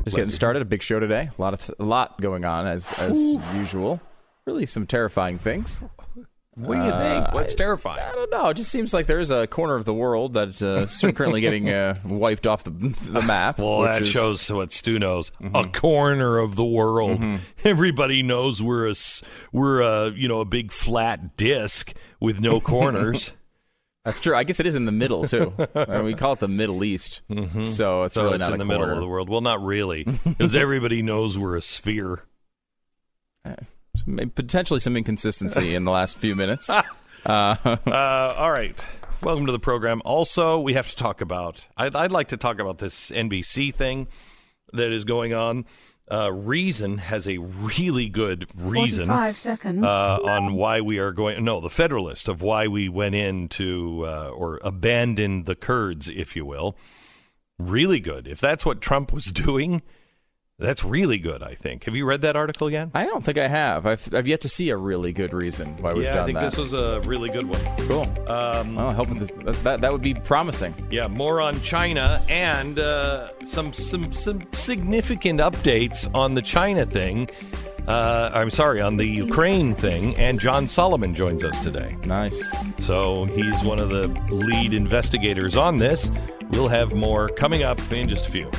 Just getting started. A big show today. A lot going on as usual. Really some terrifying things. What do you think? What's terrifying? I don't know. It just seems like there's a corner of the world that's currently getting wiped off the map. Well, that shows what Stu knows. A corner of the world. Everybody knows we're a big flat disc with no corners. That's true. I guess it is in the middle too. We call it the Middle East, so it's really not in the corner. middle of the world. Well, not really, because everybody knows we're a sphere. Potentially some inconsistency in the last few minutes. All right. Welcome to the program. Also, we have to talk about, I'd like to talk about this NBC thing that is going on. Reason has a really good reason 45 seconds. on why we are going, no, the Federalist, of why we went into or abandoned the Kurds, if you will. Really good. If that's what Trump was doing, that's really good, I think. Have you read that article yet? I don't think I have. I've yet to see a really good reason why we've done that. Yeah, I think this was a really good one. Cool. Well, helping that would be promising. Yeah, more on China and some significant updates on the China thing. On the Ukraine thing. And John Solomon joins us today. Nice. So he's one of the lead investigators on this. We'll have more coming up in just a few.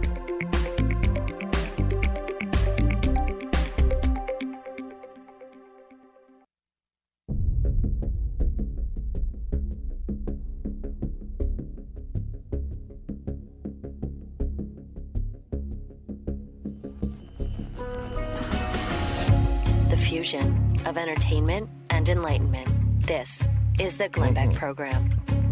Fusion of entertainment and enlightenment. This is the Glenn Beck Program.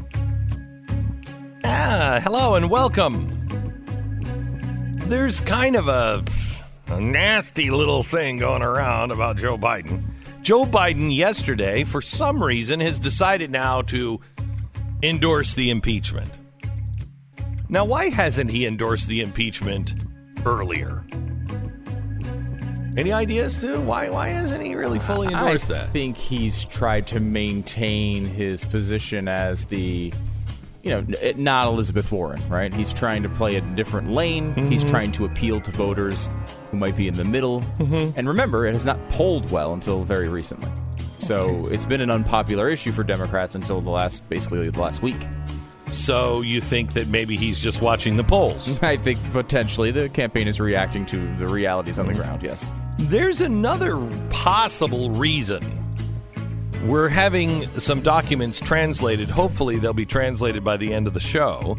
Hello and welcome. There's kind of a nasty little thing going around about Joe Biden. Joe Biden yesterday, for some reason, has decided now to endorse the impeachment. Now, why hasn't he endorsed the impeachment earlier? Any ideas, too? Why hasn't he really fully endorsed that? I think he's tried to maintain his position as the, not Elizabeth Warren, right? He's trying to play a different lane. He's trying to appeal to voters who might be in the middle. And remember, it has not polled well until very recently. So it's been an unpopular issue for Democrats until the last week. So you think that maybe he's just watching the polls? I think potentially the campaign is reacting to the realities on the ground, yes. There's another possible reason. We're having some documents translated. Hopefully they'll be translated by the end of the show.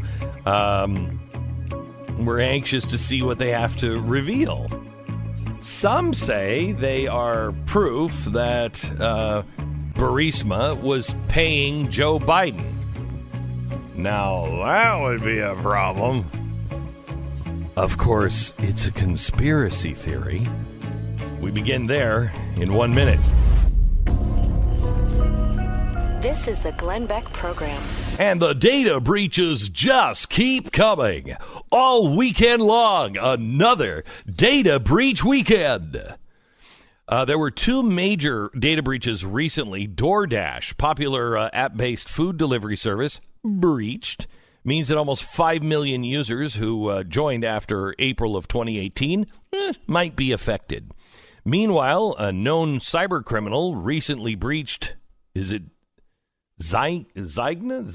We're anxious to see what they have to reveal. Some say they are proof that Burisma was paying Joe Biden. Now, that would be a problem. Of course, it's a conspiracy theory. We begin there in 1 minute. This is the Glenn Beck Program. And the data breaches just keep coming. All weekend long, another data breach weekend. There were two major data breaches recently. DoorDash, popular app-based food delivery service, breached. Means that almost 5 million users who joined after April of 2018 might be affected. Meanwhile, a known cyber criminal recently breached, is it Zynga?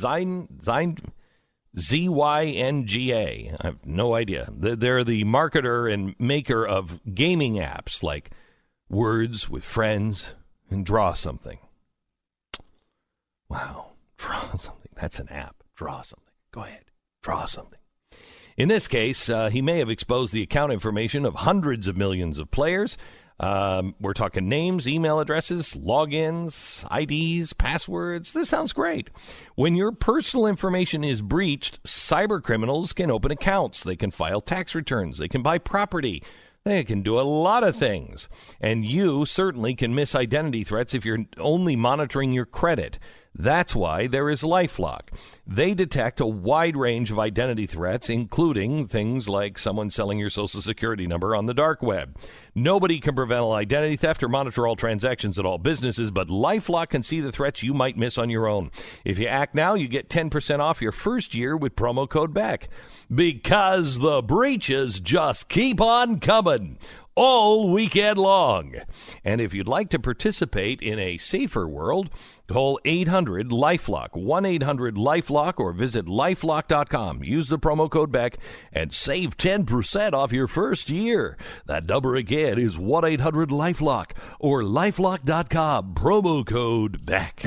Z-Y-N-G-A. I have no idea. They're the marketer and maker of gaming apps like Words with Friends and Draw Something. Wow. Draw Something. That's an app. Draw Something. Go ahead. Draw something. In this case, he may have exposed the account information of hundreds of millions of players. We're talking names, email addresses, logins, IDs, passwords. This sounds great. When your personal information is breached, cyber criminals can open accounts. They can file tax returns. They can buy property. They can do a lot of things. And you certainly can miss identity threats if you're only monitoring your credit. That's why there is LifeLock. They detect a wide range of identity threats, including things like someone selling your Social Security number on the dark web. Nobody can prevent all identity theft or monitor all transactions at all businesses, but LifeLock can see the threats you might miss on your own. If you act now, you get 10% off your first year with promo code BECK. Because the breaches just keep on coming all weekend long. And if you'd like to participate in a safer world, call 800-LIFELOCK, 1-800-LIFELOCK, or visit lifelock.com. Use the promo code BECK and save 10% off your first year. That number again is 1-800-LIFELOCK or lifelock.com, promo code BECK.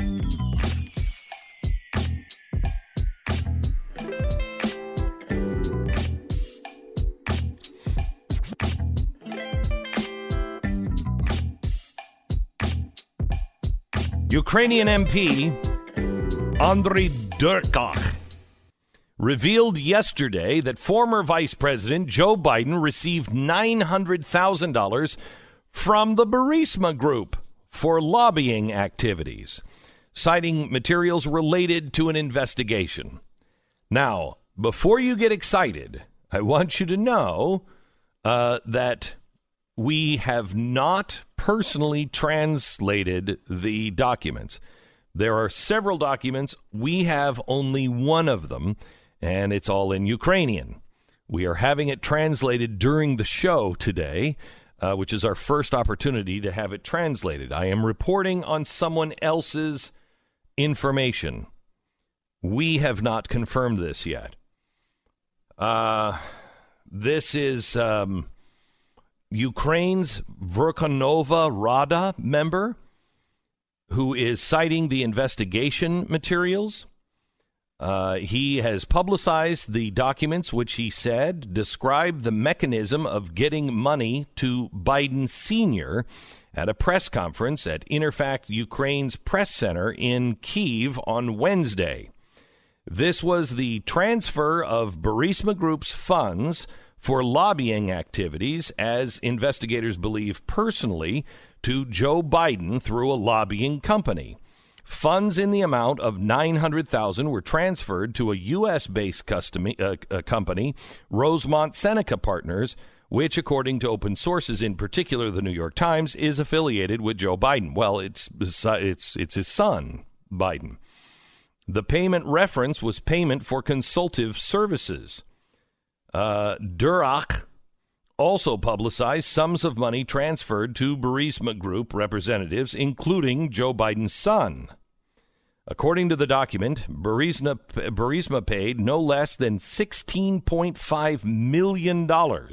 Ukrainian MP Andriy Durkach revealed yesterday that former Vice President Joe Biden received $900,000 from the Burisma Group for lobbying activities, citing materials related to an investigation. Now, before you get excited, I want you to know that we have not personally translated the documents. There are several documents. We have only one of them, and it's all in Ukrainian. We are having it translated during the show today, which is our first opportunity to have it translated. I am reporting on someone else's information. We have not confirmed this yet. This is Ukraine's Verkhovna Rada member who is citing the investigation materials. He has publicized the documents, which he said describe the mechanism of getting money to Biden Sr. at a press conference at Interfact Ukraine's press center in Kyiv on Wednesday. This was the transfer of Burisma Group's funds for lobbying activities, as investigators believe personally, to Joe Biden through a lobbying company. Funds in the amount of $900,000 were transferred to a U.S.-based company, Rosemont Seneca Partners, which, according to open sources, in particular the New York Times, is affiliated with Joe Biden. Well, it's his son, Biden. The payment reference was payment for consultative services. Durkach also publicized sums of money transferred to Burisma Group representatives, including Joe Biden's son. According to the document, Burisma paid no less than $16.5 million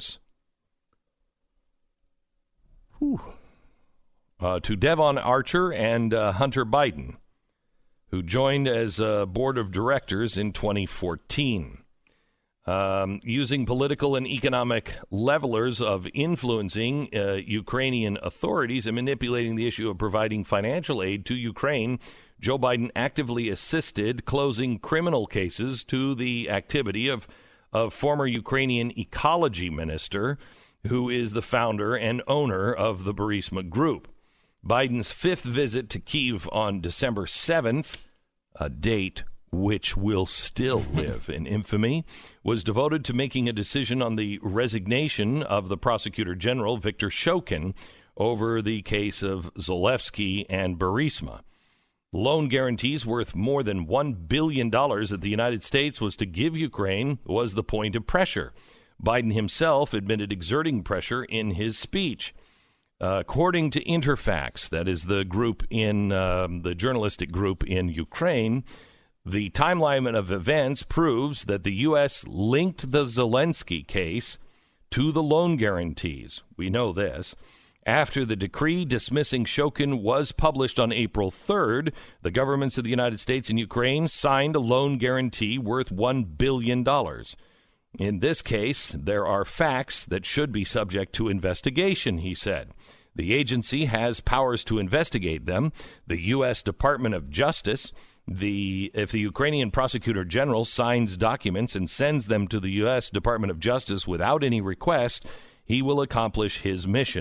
to Devon Archer and Hunter Biden, who joined as a board of directors in 2014. Using political and economic levelers of influencing Ukrainian authorities and manipulating the issue of providing financial aid to Ukraine, Joe Biden actively assisted closing criminal cases to the activity of former Ukrainian ecology minister, who is the founder and owner of the Burisma Group. Biden's fifth visit to Kyiv on December 7th, a date which will still live in infamy, was devoted to making a decision on the resignation of the prosecutor general, Viktor Shokin, over the case of Zalewski and Burisma. Loan guarantees worth more than $1 billion that the United States was to give Ukraine was the point of pressure. Biden himself admitted exerting pressure in his speech. According to Interfax, that is the group in the journalistic group in Ukraine, the timeline of events proves that the U.S. linked the Zelensky case to the loan guarantees. We know this. After the decree dismissing Shokin was published on April 3rd, the governments of the United States and Ukraine signed a loan guarantee worth $1 billion. In this case, there are facts that should be subject to investigation, he said. The agency has powers to investigate them. The U.S. Department of Justice, if the Ukrainian prosecutor general signs documents and sends them to the U.S. Department of Justice without any request, he will accomplish his mission.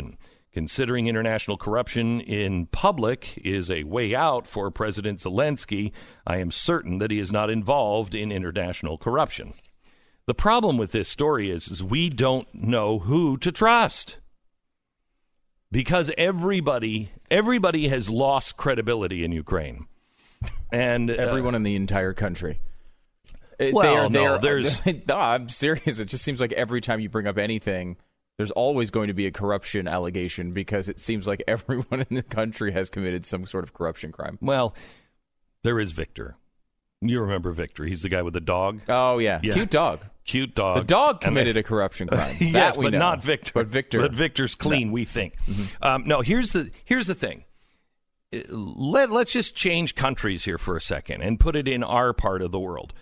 Considering international corruption in public is a way out for President Zelensky, I am certain that he is not involved in international corruption. The problem with this story is we don't know who to trust. Because everybody has lost credibility in Ukraine. And everyone in the entire country. There's... No, I'm serious. It just seems like every time you bring up anything, there's always going to be a corruption allegation because it seems like everyone in the country has committed some sort of corruption crime. Well, there is Victor. You remember Victor. He's the guy with the dog. Oh, yeah. Cute dog. Cute dog. The dog committed a corruption crime. Yes, but not Victor. But Victor's clean, we think. Mm-hmm. No, here's the thing. Let's just change countries here for a second and put it in our part of the world.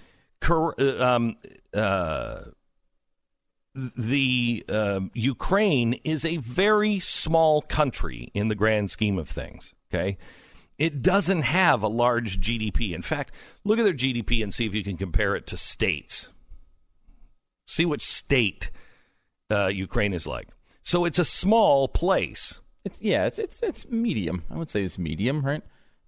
Ukraine is a very small country in the grand scheme of things, okay? It doesn't have a large GDP. In fact, look at their GDP and see if you can compare it to states. See what state Ukraine is like. So it's a small place. It's medium. I would say it's medium, right?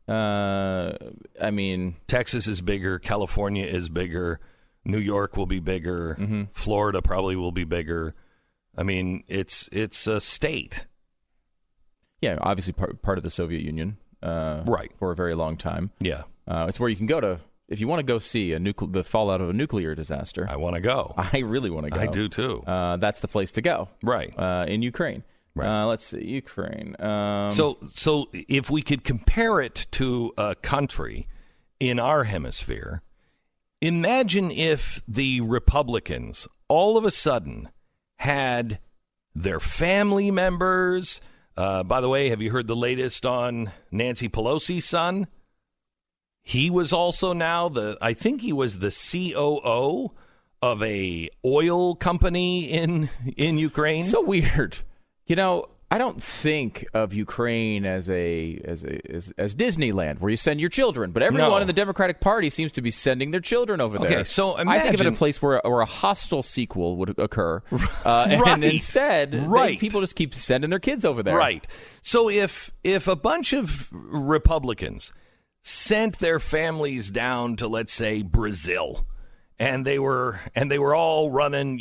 I mean, Texas is bigger. California is bigger. New York will be bigger. Mm-hmm. Florida probably will be bigger. I mean, it's a state. Yeah, obviously part of the Soviet Union. Right. For a very long time. Yeah. It's where you can go to if you want to go see the fallout of a nuclear disaster. I want to go. I really want to go. I do too. That's the place to go. Right. In Ukraine. Right. Let's see, Ukraine. So if we could compare it to a country in our hemisphere, imagine if the Republicans all of a sudden had their family members. By the way, have you heard the latest on Nancy Pelosi's son? He was also now I think he was the COO of a oil company in Ukraine. So weird. You know, I don't think of Ukraine as Disneyland, where you send your children, but everyone in the Democratic Party seems to be sending their children over there. Okay, so imagine, I think of it a place where a hostile sequel would occur, right, and instead, people just keep sending their kids over there. Right. So if a bunch of Republicans sent their families down to, let's say, Brazil, and they were all running,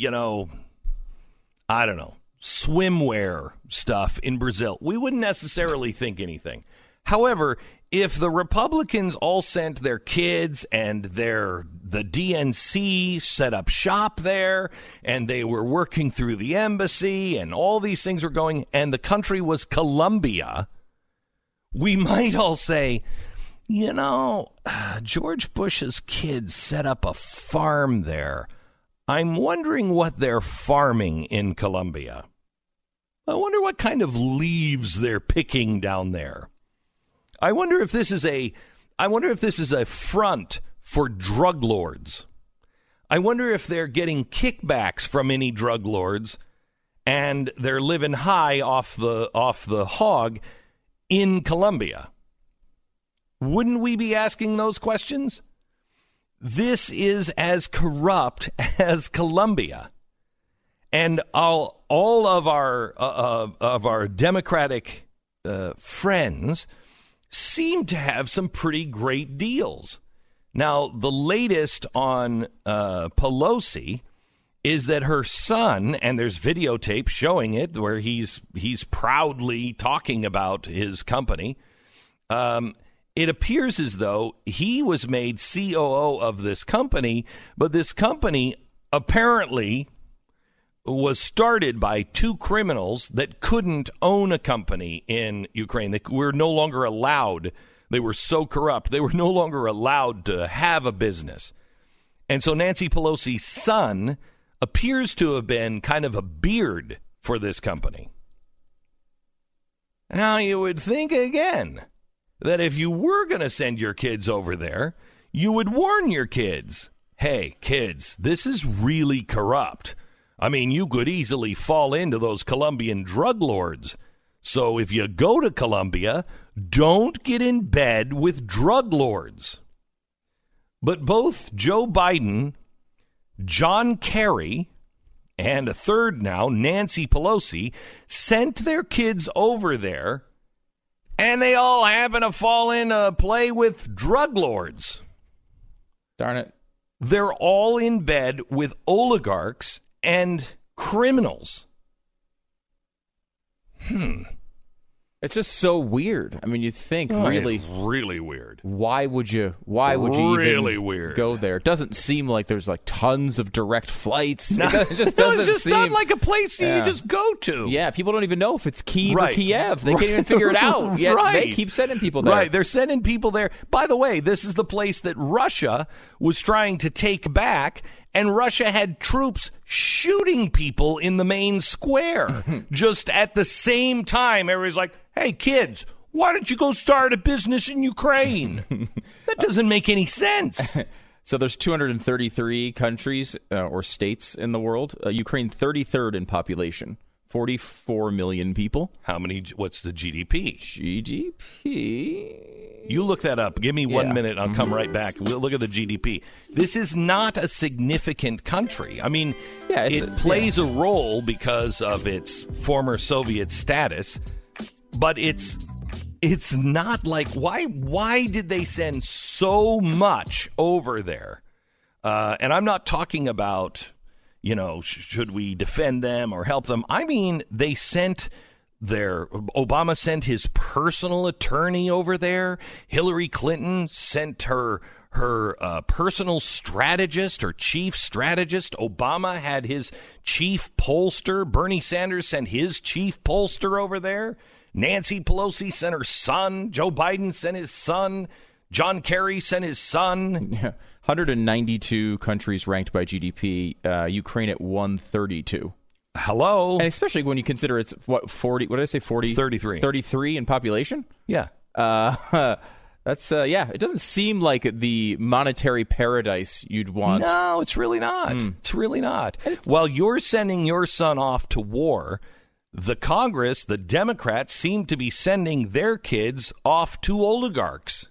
I don't know, swimwear stuff in Brazil, we wouldn't necessarily think anything. However, if the Republicans all sent their kids and the DNC set up shop there and they were working through the embassy and all these things were going and the country was Colombia, we might all say, George Bush's kids set up a farm there. I'm wondering what they're farming in Colombia. I wonder what kind of leaves they're picking down there. I wonder if this is a front for drug lords. I wonder if they're getting kickbacks from any drug lords and they're living high off the hog in Colombia. Wouldn't we be asking those questions? This is as corrupt as Colombia. And all of our Democratic friends seem to have some pretty great deals. Now, the latest on Pelosi is that her son, and there's videotape showing it where he's proudly talking about his company. It appears as though he was made COO of this company, but this company apparently was started by two criminals that couldn't own a company in Ukraine. They were no longer allowed. They were so corrupt. They were no longer allowed to have a business. And so Nancy Pelosi's son appears to have been kind of a beard for this company. Now, you would think again that if you were going to send your kids over there, you would warn your kids, hey, kids, this is really corrupt. I mean, you could easily fall into those Colombian drug lords. So if you go to Colombia, don't get in bed with drug lords. But both Joe Biden, John Kerry, and a third now, Nancy Pelosi, sent their kids over there, and they all happen to fall in play with drug lords. Darn it. They're all in bed with oligarchs and criminals. It's just so weird. I mean, you think really, it's really weird. Why would you really even weird. go there? It doesn't seem like there's like tons of direct flights. No, It just it's doesn't just seem not like a place you just go to. Yeah, people don't even know if it's Kyiv Right. or Kiev. They can't even figure it out. Yet Right. they keep sending people there. Right, they're sending people there. By the way, this is the place that Russia was trying to take back, and Russia had troops shooting people in the main square. Just at the same time, everybody's like, hey, kids, why don't you go start a business in Ukraine? That doesn't make any sense. So there's 233 countries or states in the world. Ukraine 33rd in population. 44 million people. How many? What's the GDP? GDP. You look that up. Give me 1 minute. I'll come right back. We'll look at the GDP. This is not a significant country. I mean, it plays a role because of its former Soviet status, but it's not like why did they send so much over there? And I'm not talking about, should we defend them or help them? I mean, Obama sent his personal attorney over there. Hillary Clinton sent her personal strategist or chief strategist. Obama had his chief pollster. Bernie Sanders sent his chief pollster over there. Nancy Pelosi sent her son. Joe Biden sent his son. John Kerry sent his son. Yeah. 192 countries ranked by GDP. Ukraine at 132. Hello. And especially when you consider it's, 40, what did I say, 40? 33. 33 in population? Yeah. That's, it doesn't seem like the monetary paradise you'd want. No, it's really not. It's really not. While you're sending your son off to war, the Congress, the Democrats, seem to be sending their kids off to oligarchs.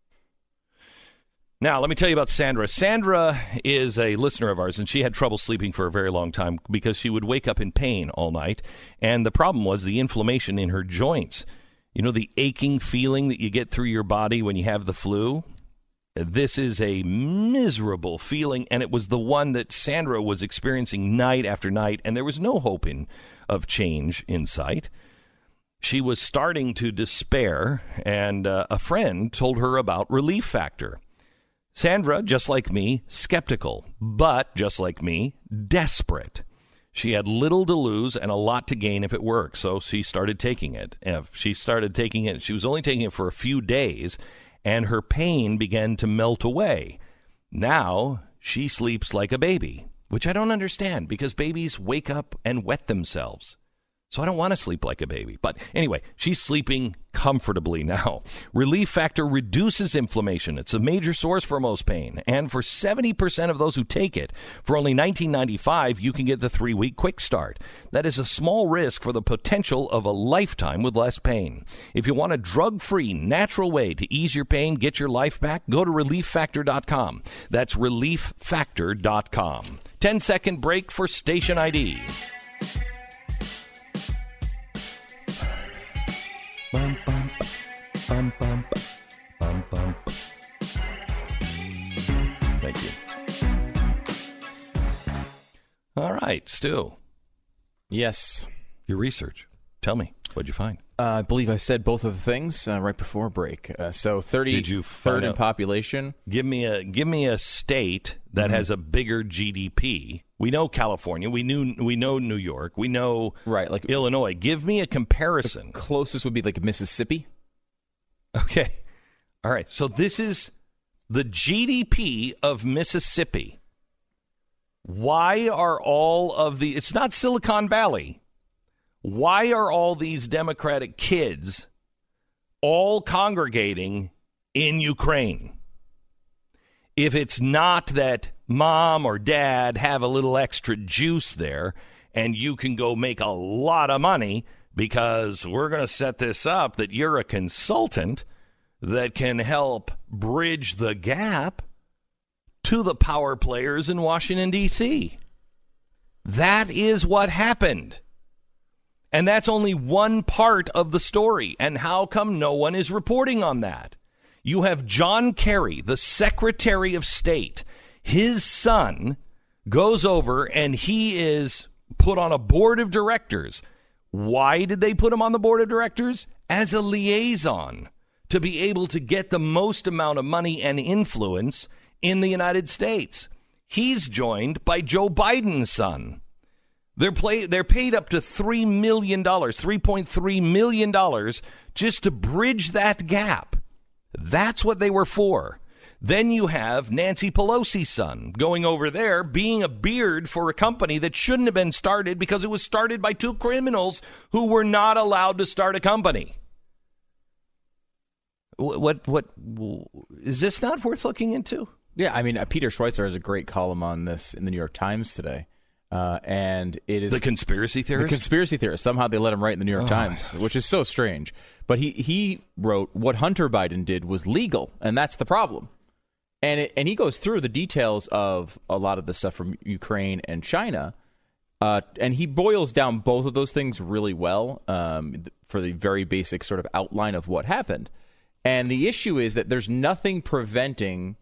Now, let me tell you about Sandra. Sandra is a listener of ours, and she had trouble sleeping for a very long time because she would wake up in pain all night. And the problem was the inflammation in her joints. You know, the aching feeling that you get through your body when you have the flu? This is a miserable feeling, and it was the one that Sandra was experiencing night after night, and there was no hope of change in sight. She was starting to despair, and a friend told her about Relief Factor. Sandra, just like me, skeptical, but just like me, desperate. She had little to lose and a lot to gain if it worked, so she started taking it. She was only taking it for a few days, and her pain began to melt away. Now she sleeps like a baby, which I don't understand because babies wake up and wet themselves. So I don't want to sleep like a baby. But anyway, she's sleeping comfortably now. Relief Factor reduces inflammation. It's a major source for most pain. And for 70% of those who take it, for only $19.95, you can get the 3-week quick start. That is a small risk for the potential of a lifetime with less pain. If you want a drug-free, natural way to ease your pain, get your life back, go to ReliefFactor.com. That's ReliefFactor.com. 10-second break for station ID. Bum, bum, bum, bum, bum, bum. Thank you. All right, Stu. Yes. Your research. Tell me, what'd you find? I believe I said both of the things right before break. So 33rd in population. Give me a state that has a bigger GDP. We know California. We know New York. We know like Illinois. Give me a comparison. The closest would be like Mississippi. Okay. All right. So this is the GDP of Mississippi. Why are it's not Silicon Valley. Why are all these Democratic kids all congregating in Ukraine? If it's not that mom or dad have a little extra juice there and you can go make a lot of money because we're going to set this up that you're a consultant that can help bridge the gap to the power players in Washington, D.C. That is what happened. And that's only one part of the story. And how come no one is reporting on that? You have John Kerry, the Secretary of State. His son goes over and he is put on a board of directors. Why did they put him on the board of directors? As a liaison to be able to get the most amount of money and influence in the United States. He's joined by Joe Biden's son. They're paid up to $3 million, $3.3 million just to bridge that gap. That's what they were for. Then you have Nancy Pelosi's son going over there being a beard for a company that shouldn't have been started because it was started by two criminals who were not allowed to start a company. What is this not worth looking into? Yeah, I mean, Peter Schweitzer has a great column on this in the New York Times today. And it is the conspiracy theorist. The conspiracy theorist. Somehow they let him write in the New York Times, which is so strange. But he wrote what Hunter Biden did was legal, and that's the problem. And he goes through the details of a lot of the stuff from Ukraine and China, and he boils down both of those things really well for the very basic sort of outline of what happened. And the issue is that there's nothing preventing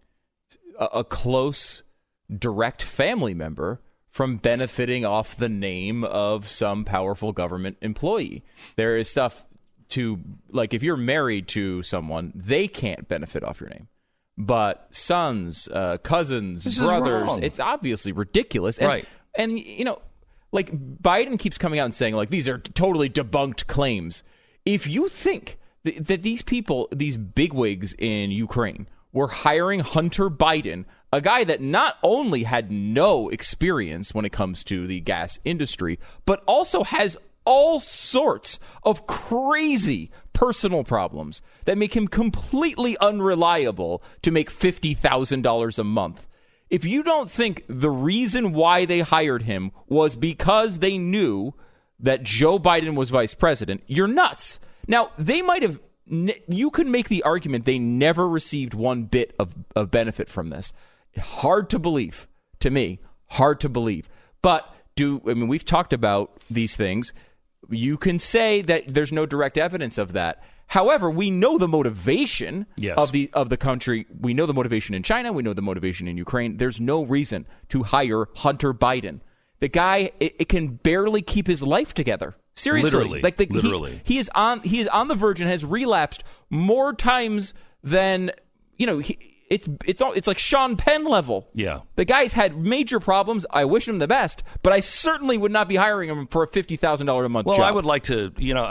a close, direct family member from benefiting off the name of some powerful government employee. There is stuff to, like, if you're married to someone, they can't benefit off your name. But sons, cousins, brothers, it's obviously ridiculous. And, right. And, you know, like, Biden keeps coming out and saying, like, these are totally debunked claims. If you think that these people, these bigwigs in Ukraine, were hiring Hunter Biden, a guy that not only had no experience when it comes to the gas industry, but also has all sorts of crazy personal problems that make him completely unreliable to make $50,000 a month. If you don't think the reason why they hired him was because they knew that Joe Biden was vice president, you're nuts. Now, they might have, you can make the argument they never received one bit of benefit from this. Hard to believe, to me, hard to believe. But we've talked about these things. You can say that there's no direct evidence of that. However, we know the motivation of the country. We know the motivation in China. We know the motivation in Ukraine. There's no reason to hire Hunter Biden. The guy, it can barely keep his life together. Seriously, literally. He is on the verge and has relapsed more times than, you know. It's like Sean Penn level. Yeah. The guy's had major problems. I wish him the best, but I certainly would not be hiring him for a $50,000 a month job. Well, I would like to,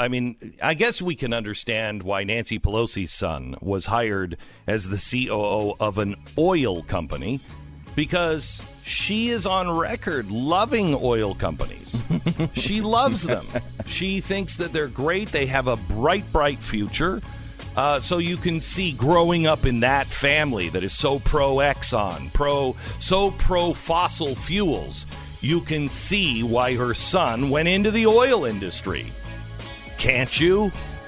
I guess we can understand why Nancy Pelosi's son was hired as the COO of an oil company, because she is on record loving oil companies. She loves them. She thinks that they're great. They have a bright, bright future. So you can see growing up in that family that is so pro-Exxon, pro fossil fuels, you can see why her son went into the oil industry. Can't you?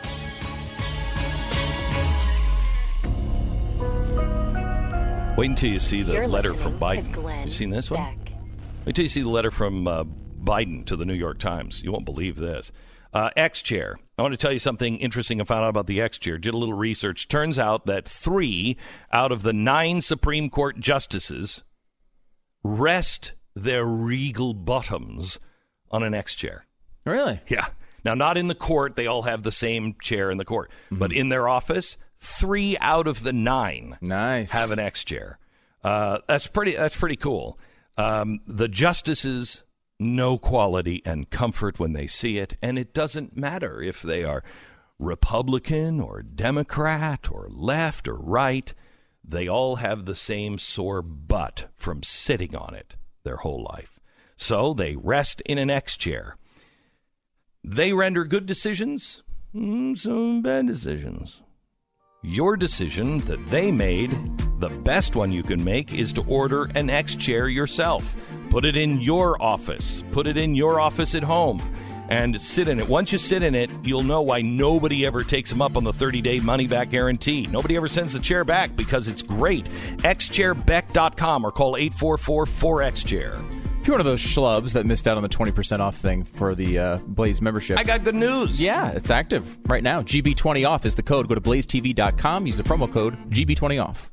Wait until you see the letter from Biden. You seen this one? Wait until you see the letter from Biden to the New York Times. You won't believe this. X-Chair. I want to tell you something interesting I found out about the X-Chair. Did a little research. Turns out that 3 out of the 9 Supreme Court justices rest their regal bottoms on an X-Chair. Really? Yeah. Now, not in the court. They all have the same chair in the court. Mm-hmm. But in their office, 3 out of the 9 have an X-Chair. That's pretty cool. The justices know quality and comfort when they see it, and it doesn't matter if they are Republican or Democrat or left or right. They all have the same sore butt from sitting on it their whole life. So they rest in an X-Chair. They render good decisions, some bad decisions. Your decision that they made, the best one you can make, is to order an X-Chair yourself. Put it in your office. Put it in your office at home and sit in it. Once you sit in it, you'll know why nobody ever takes them up on the 30-day money-back guarantee. Nobody ever sends the chair back because it's great. XChairBeck.com or call 844-4XChair. If you're one of those schlubs that missed out on the 20% off thing for the Blaze membership, I got good news. Yeah, it's active right now. GB20 off is the code. Go to blazetv.com. Use the promo code GB20 off.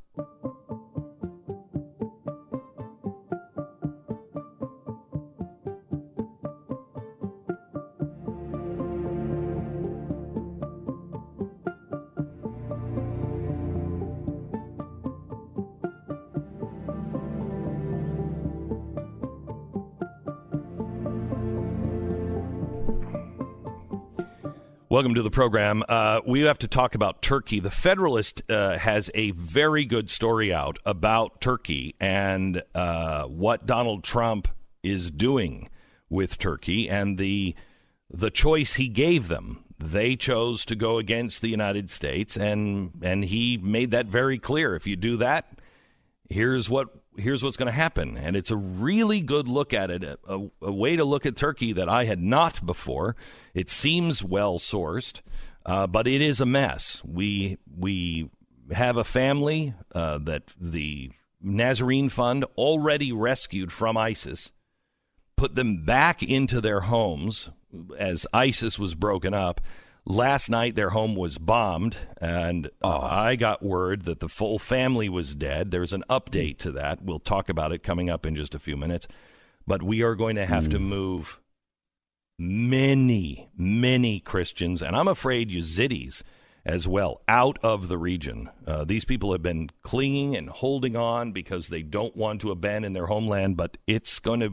Welcome to the program. We have to talk about Turkey. The Federalist has a very good story out about Turkey and what Donald Trump is doing with Turkey and the choice he gave them. They chose to go against the United States, and he made that very clear. If you do that, here's what's going to happen. And it's a really good look at it, a way to look at Turkey that I had not before. It seems well-sourced, but it is a mess. We have a family that the Nazarene Fund already rescued from ISIS, put them back into their homes as ISIS was broken up. Last night, their home was bombed, and I got word that the full family was dead. There's an update to that. We'll talk about it coming up in just a few minutes. But we are going to have to move many, many Christians, and I'm afraid Yazidis as well, out of the region. These people have been clinging and holding on because they don't want to abandon their homeland, but it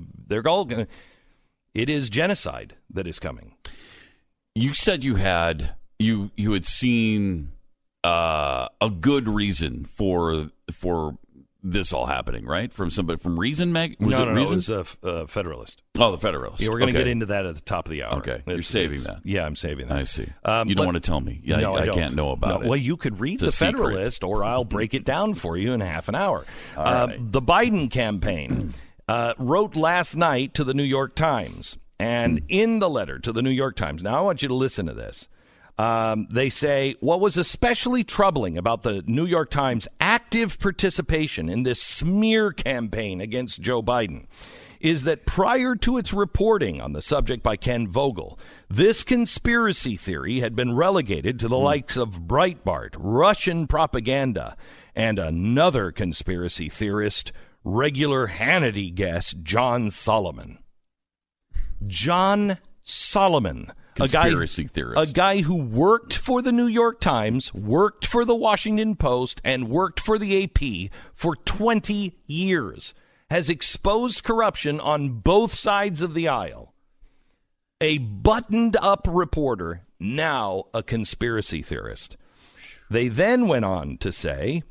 is genocide that is coming. You said you had seen a good reason for this all happening, right? From somebody from Reason Mag? No, it was a Federalist. Oh, the Federalist. Yeah, we're going to get into that at the top of the hour. Okay, you're saving that. Yeah, I'm saving that. I see. You don't want to tell me. Yeah, no, I can't know about it. Well, you could read the Federalist, or I'll break it down for you in half an hour. Right. The Biden campaign wrote last night to the New York Times. And in the letter to the New York Times, now I want you to listen to this. They say, what was especially troubling about the New York Times' active participation in this smear campaign against Joe Biden is that prior to its reporting on the subject by Ken Vogel, this conspiracy theory had been relegated to the likes of Breitbart, Russian propaganda, and another conspiracy theorist, regular Hannity guest John Solomon. John Solomon, conspiracy theorist, a guy who worked for the New York Times, worked for the Washington Post, and worked for the AP for 20 years, has exposed corruption on both sides of the aisle. A buttoned-up reporter, now a conspiracy theorist. They then went on to say,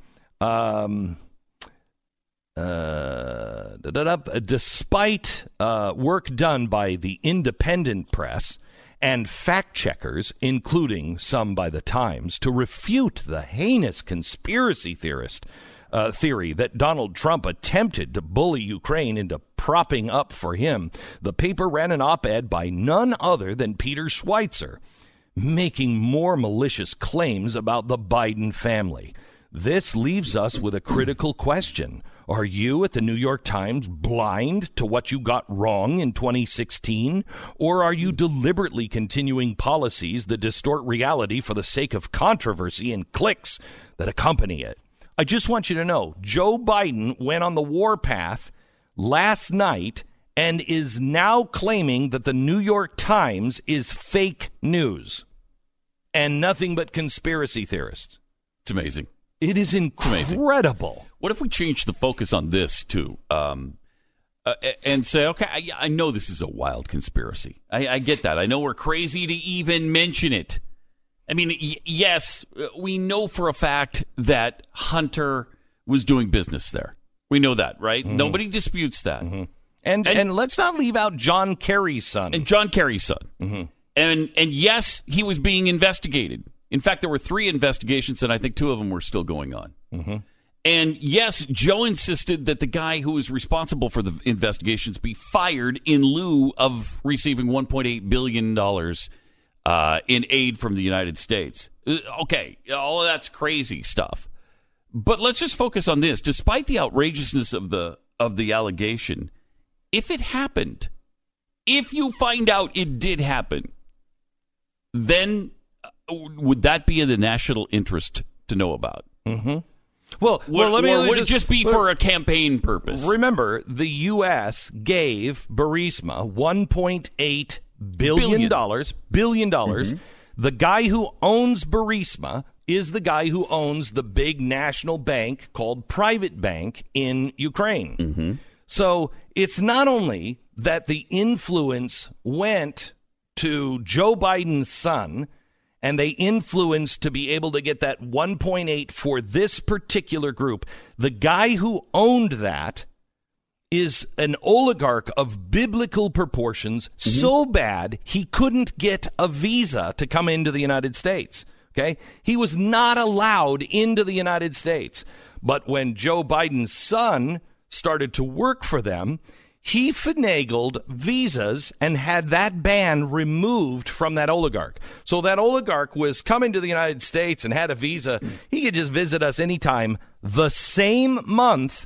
despite work done by the independent press and fact checkers, including some by the Times, to refute the heinous conspiracy theory that Donald Trump attempted to bully Ukraine into propping up for him, the paper ran an op-ed by none other than Peter Schweitzer, making more malicious claims about the Biden family. This leaves us with a critical question. Are you at the New York Times blind to what you got wrong in 2016? Or are you deliberately continuing policies that distort reality for the sake of controversy and clicks that accompany it? I just want you to know, Joe Biden went on the warpath last night and is now claiming that the New York Times is fake news and nothing but conspiracy theorists. It's amazing. It is incredible. What if we change the focus on this, too, and say, okay, I know this is a wild conspiracy. I get that. I know we're crazy to even mention it. I mean, yes, we know for a fact that Hunter was doing business there. We know that, right? Mm-hmm. Nobody disputes that. Mm-hmm. And let's not leave out John Kerry's son. And John Kerry's son. Mm-hmm. And yes, he was being investigated. In fact, there were 3 investigations, and I think 2 of them were still going on. Mm-hmm. And yes, Joe insisted that the guy who was responsible for the investigations be fired in lieu of receiving $1.8 billion in aid from the United States. Okay, all of that's crazy stuff. But let's just focus on this. Despite the outrageousness of the allegation, if it happened, if you find out it did happen, then would that be in the national interest to know about? Mm-hmm. Well, let me. Or would it just be for a campaign purpose? Remember, the U.S. gave Burisma $1.8 billion. Mm-hmm. The guy who owns Burisma is the guy who owns the big national bank called Private Bank in Ukraine. Mm-hmm. So it's not only that the influence went to Joe Biden's son, and they influenced to be able to get that 1.8 for this particular group. The guy who owned that is an oligarch of biblical proportions, so bad he couldn't get a visa to come into the United States. Okay? He was not allowed into the United States. But when Joe Biden's son started to work for them, he finagled visas and had that ban removed from that oligarch. So that oligarch was coming to the United States and had a visa. He could just visit us anytime. The same month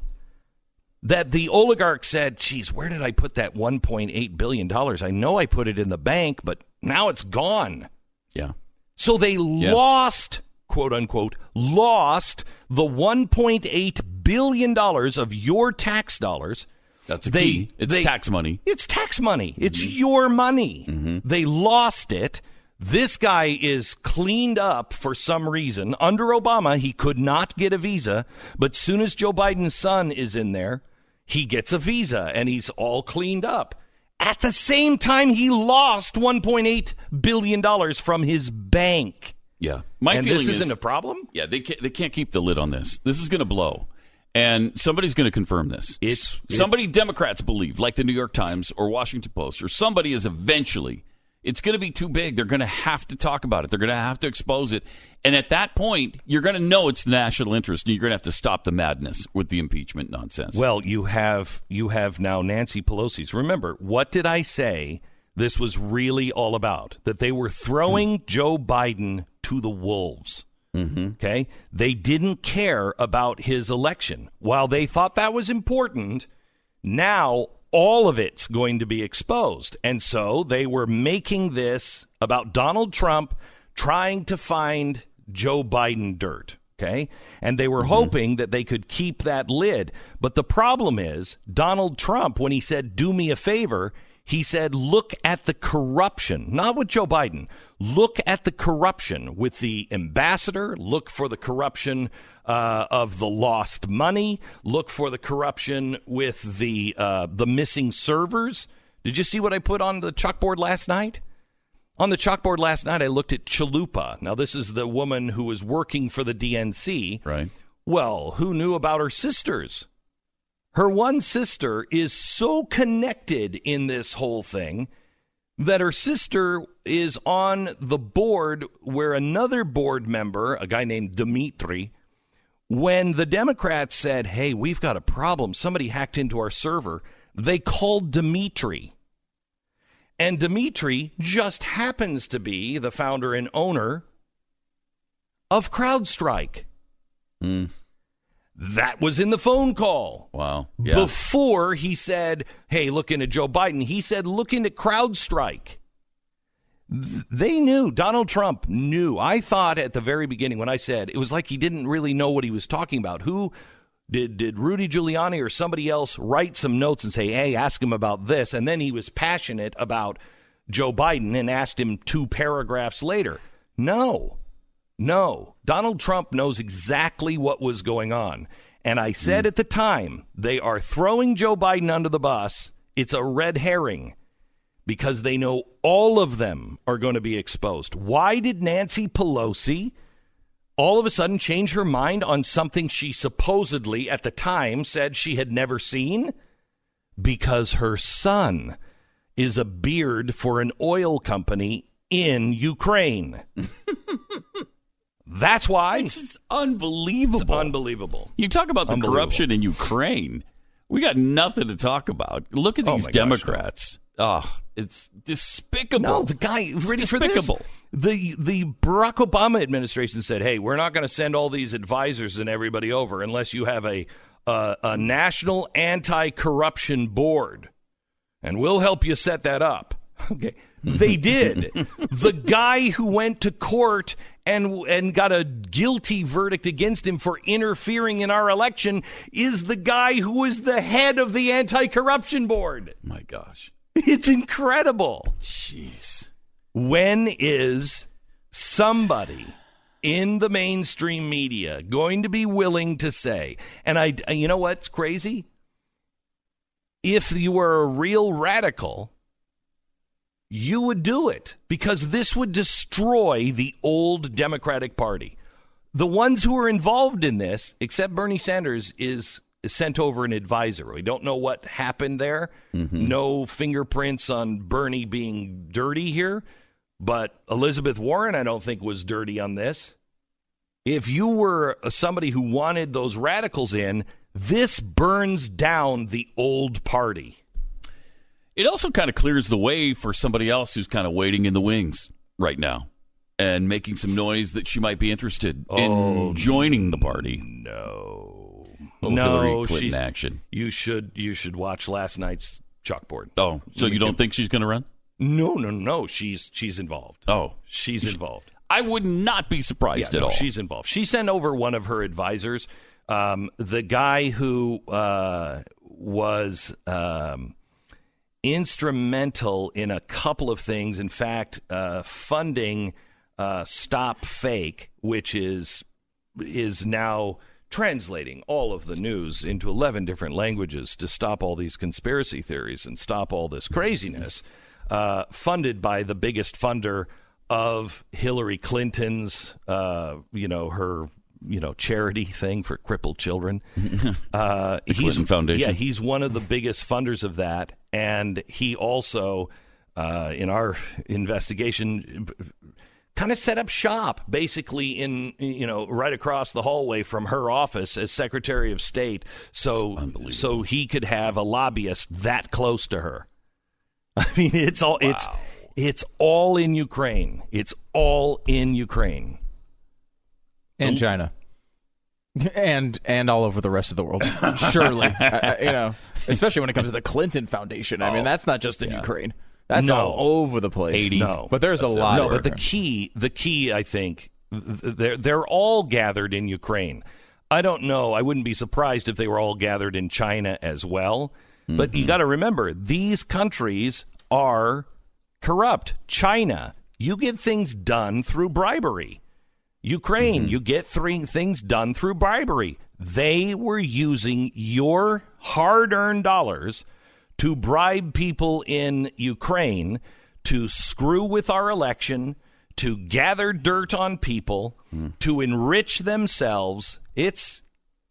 that the oligarch said, geez, where did I put that $1.8 billion? I know I put it in the bank, but now it's gone. Yeah. So they lost, quote unquote, lost the $1.8 billion of your tax dollars. That's a key. It's tax money. It's tax money. It's your money. They lost it. This guy is cleaned up for some reason. Under Obama, he could not get a visa. But soon as Joe Biden's son is in there, he gets a visa and he's all cleaned up. At the same time, he lost $1.8 billion from his bank. Yeah. And this isn't a problem? Yeah, they can't keep the lid on this. This is going to blow. And somebody's going to confirm this. Somebody Democrats believe, like the New York Times or Washington Post, or somebody is eventually, it's going to be too big. They're going to have to talk about it. They're going to have to expose it. And at that point, you're going to know it's the national interest, and you're going to have to stop the madness with the impeachment nonsense. Well, you have now Nancy Pelosi's. Remember, what did I say this was really all about? That they were throwing Joe Biden to the wolves. Okay, they didn't care about his election. While they thought that was important, now all of it's going to be exposed. And so they were making this about Donald Trump trying to find Joe Biden dirt. Okay, and they were hoping that they could keep that lid. But the problem is Donald Trump, when he said, do me a favor, he said, look at the corruption, not with Joe Biden. Look at the corruption with the ambassador. Look for the corruption of the lost money. Look for the corruption with the missing servers. Did you see what I put on the chalkboard last night? On the chalkboard last night, I looked at Chalupa. Now, this is the woman who was working for the DNC. Right. Well, who knew about her sisters? Her one sister is so connected in this whole thing that her sister is on the board where another board member, a guy named Dimitri, when the Democrats said, hey, we've got a problem, somebody hacked into our server, they called Dimitri. And Dimitri just happens to be the founder and owner of CrowdStrike. That was in the phone call. Wow. Yeah. Before he said, hey, look into Joe Biden, he said, look into CrowdStrike. They knew. Donald Trump knew. I thought at the very beginning when I said it was like he didn't really know what he was talking about. Who did Rudy Giuliani or somebody else write some notes and say, hey, ask him about this? And then he was passionate about Joe Biden and asked him 2 paragraphs later. No. Donald Trump knows exactly what was going on. And I said at the time, they are throwing Joe Biden under the bus. It's a red herring because they know all of them are going to be exposed. Why did Nancy Pelosi all of a sudden change her mind on something she supposedly at the time said she had never seen? Because her son is a beard for an oil company in Ukraine. That's why. It's just unbelievable. It's unbelievable. You talk about the corruption in Ukraine. We got nothing to talk about. Look at these Democrats. It's despicable. No, the guy, ready for this? The Barack Obama administration said, hey, we're not going to send all these advisors and everybody over unless you have a national anti-corruption board. and we'll help you set that up. Okay. They did. The guy who went to court and got a guilty verdict against him for interfering in our election is the guy who was the head of the anti-corruption board. My gosh. It's incredible. Jeez. When is somebody in the mainstream media going to be willing to say, and you know what's crazy? If you were a real radical, you would do it, because this would destroy the old Democratic Party. The ones who are involved in this, except Bernie Sanders, is sent over an advisor. We don't know what happened there. No fingerprints on Bernie being dirty here. But Elizabeth Warren, I don't think, was dirty on this. If you were somebody who wanted those radicals in, this burns down the old party. It also kind of clears the way for somebody else who's kind of waiting in the wings right now and making some noise that she might be interested in joining the party. No, Hillary Clinton action. You should watch last night's chalkboard. Oh, so you don't think she's going to run? No. She's involved. Oh, she's involved. I would not be surprised at all. She's involved. She sent over one of her advisors, the guy who was instrumental in a couple of things. In fact, funding Stop Fake, which is now translating all of the news into 11 different languages to stop all these conspiracy theories and stop all this craziness, funded by the biggest funder of Hillary Clinton's, her charity thing for crippled children. The Clinton Foundation. Yeah, he's one of the biggest funders of that. And he also, in our investigation, kind of set up shop basically in, right across the hallway from her office as Secretary of State. So he could have a lobbyist that close to her. I mean, it's all in Ukraine. It's all in Ukraine. And China. And all over the rest of the world. Surely. Especially when it comes to the Clinton Foundation. I mean, that's not just in Ukraine. That's all over the place. Haiti. No. But there's a lot. No, but the key, I think, they're all gathered in Ukraine. I don't know. I wouldn't be surprised if they were all gathered in China as well. Mm-hmm. But you got to remember, these countries are corrupt. China, you get things done through bribery. Ukraine, you get things done through bribery. They were using your hard-earned dollars to bribe people in Ukraine to screw with our election, to gather dirt on people, to enrich themselves. It's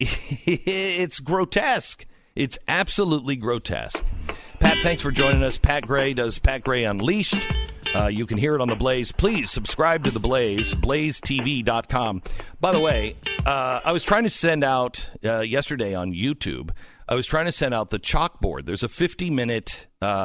grotesque. It's absolutely grotesque. Pat, thanks for joining us. Pat Gray does Pat Gray Unleashed. You can hear it on The Blaze. Please subscribe to The Blaze, blazetv.com. By the way, I was trying to send out yesterday on YouTube, I was trying to send out the chalkboard. There's a 50-minute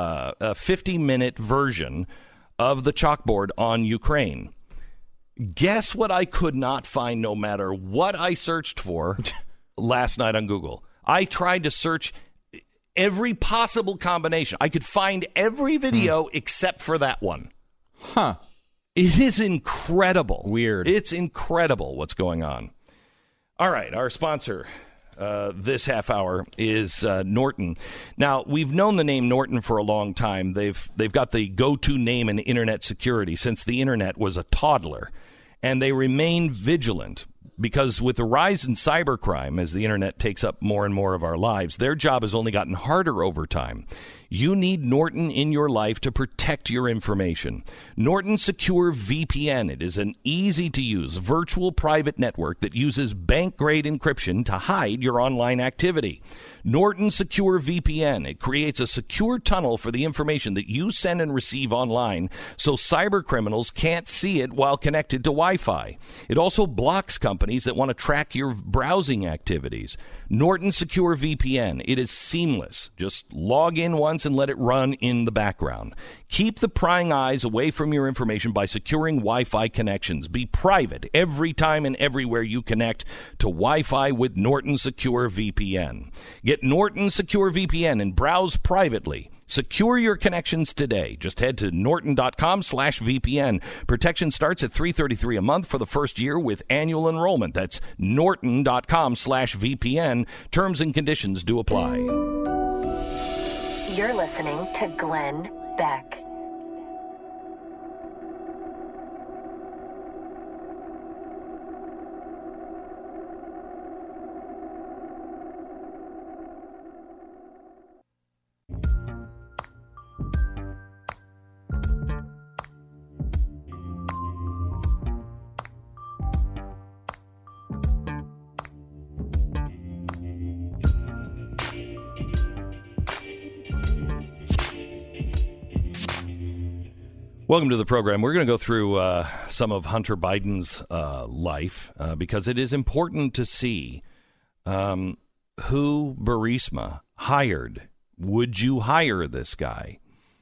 version of the chalkboard on Ukraine. Guess what I could not find no matter what I searched for last night on Google? I tried to search every possible combination. I could find every video except for that one. Huh. It is incredible. Weird. It's incredible what's going on. All right, our sponsor this half hour is Norton. Now, we've known the name Norton for a long time. They've got the go-to name in internet security since the internet was a toddler, and they remain vigilant. Because with the rise in cybercrime, as the internet takes up more and more of our lives, their job has only gotten harder over time. You need Norton in your life to protect your information. Norton Secure VPN. It is an easy-to-use virtual private network that uses bank-grade encryption to hide your online activity. Norton Secure VPN. It creates a secure tunnel for the information that you send and receive online so cyber criminals can't see it while connected to Wi-Fi. It also blocks companies that want to track your browsing activities. Norton Secure VPN. It is seamless. Just log in once and let it run in the background. Keep the prying eyes away from your information by securing Wi-Fi connections. Be private every time and everywhere you connect to Wi-Fi with Norton Secure VPN. Get Norton Secure VPN and browse privately Secure your connections today. Just head to norton.com/VPN. Protection starts at $333 a month for the first year with annual enrollment. That's norton.com/VPN. Terms and conditions do apply. You're listening to Glenn Beck. Welcome to the program. We're going to go through some of Hunter Biden's life because it is important to see who Burisma hired. Would you hire this guy?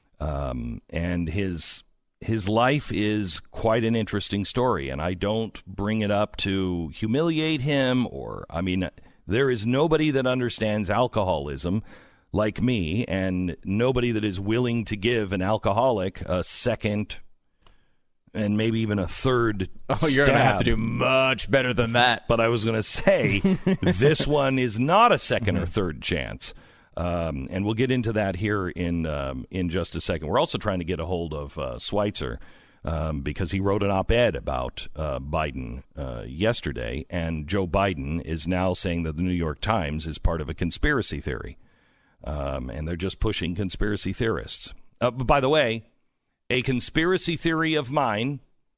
And his life is quite an interesting story, and I don't bring it up to humiliate him there is nobody that understands alcoholism like me, and nobody that is willing to give an alcoholic a second and maybe even a third you're going to have to do much better than that. But I was going to say, this one is not a second or third chance. And we'll get into that here in just a second. We're also trying to get a hold of Schweitzer because he wrote an op-ed about Biden yesterday, and Joe Biden is now saying that the New York Times is part of a conspiracy theory. And they're just pushing conspiracy theorists. By the way, a conspiracy theory of mine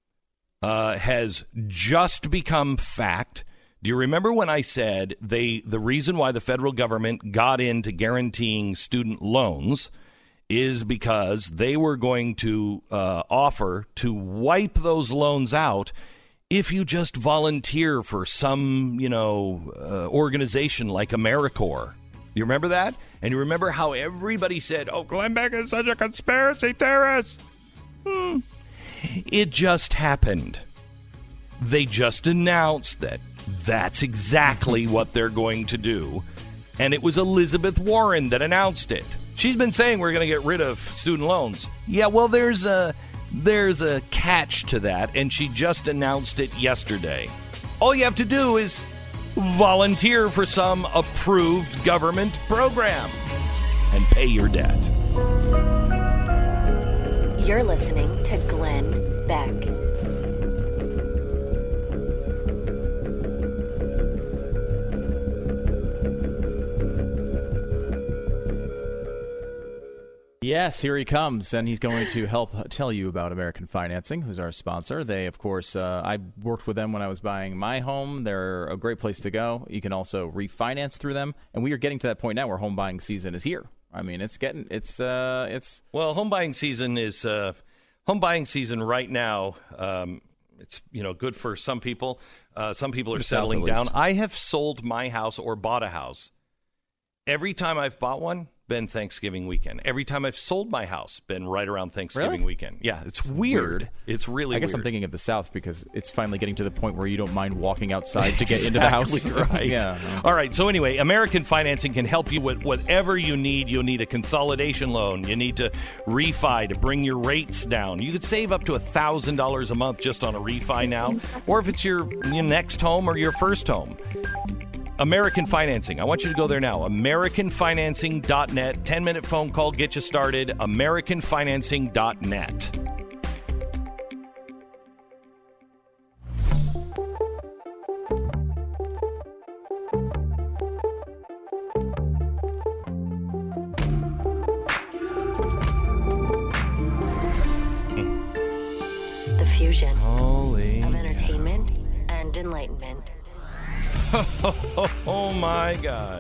has just become fact. Do you remember when I said the reason why the federal government got into guaranteeing student loans is because they were going to offer to wipe those loans out if you just volunteer for some, organization like AmeriCorps. You remember that? And you remember how everybody said, Glenn Beck is such a conspiracy theorist? It just happened. They just announced that that's exactly what they're going to do. And it was Elizabeth Warren that announced it. She's been saying we're going to get rid of student loans. Yeah, well, there's a catch to that, and she just announced it yesterday. All you have to do is volunteer for some approved government program and pay your debt. You're listening to Glenn Beck. Yes, here he comes, and he's going to help tell you about American Financing, who's our sponsor. They, of course, I worked with them when I was buying my home. They're a great place to go. You can also refinance through them, and we are getting to that point now where home buying season is here. I mean, well, home buying season is right now. It's good for some people. Some people are settling down. I have sold my house or bought a house. Every time I've bought one, been Thanksgiving weekend. Every time I've sold my house, been right around Thanksgiving weekend. Yeah, it's weird. It's really weird. I guess I'm thinking of the South because it's finally getting to the point where you don't mind walking outside to get into the house. Right. Yeah. All right. So anyway, American Financing can help you with whatever you need. You'll need a consolidation loan. You need to refi to bring your rates down. You could save up to $1,000 a month just on a refi now. Or if it's your next home or your first home. American Financing. I want you to go there now. AmericanFinancing.net. 10-minute phone call. Get you started. AmericanFinancing.net. The fusion of entertainment and enlightenment. Oh, my God.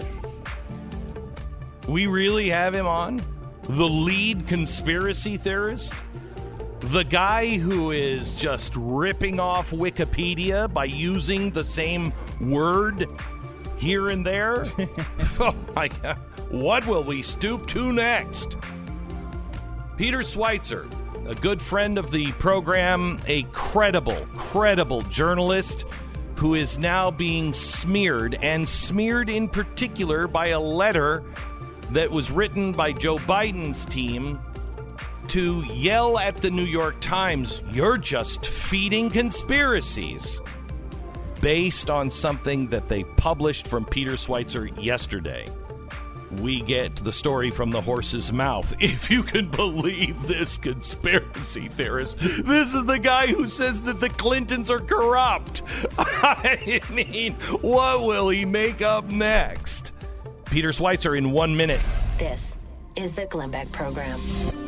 We really have him on? The lead conspiracy theorist? The guy who is just ripping off Wikipedia by using the same word here and there? Oh, my God. What will we stoop to next? Peter Schweitzer, a good friend of the program, a credible journalist who is now being smeared, and smeared in particular by a letter that was written by Joe Biden's team to yell at the New York Times, "You're just feeding conspiracies," based on something that they published from Peter Schweizer yesterday. We get the story from the horse's mouth. If you can believe this conspiracy theorist, this is the guy who says that the Clintons are corrupt. I mean, what will he make up next? Peter Schweizer in 1 minute. This is the Glenn Beck Program.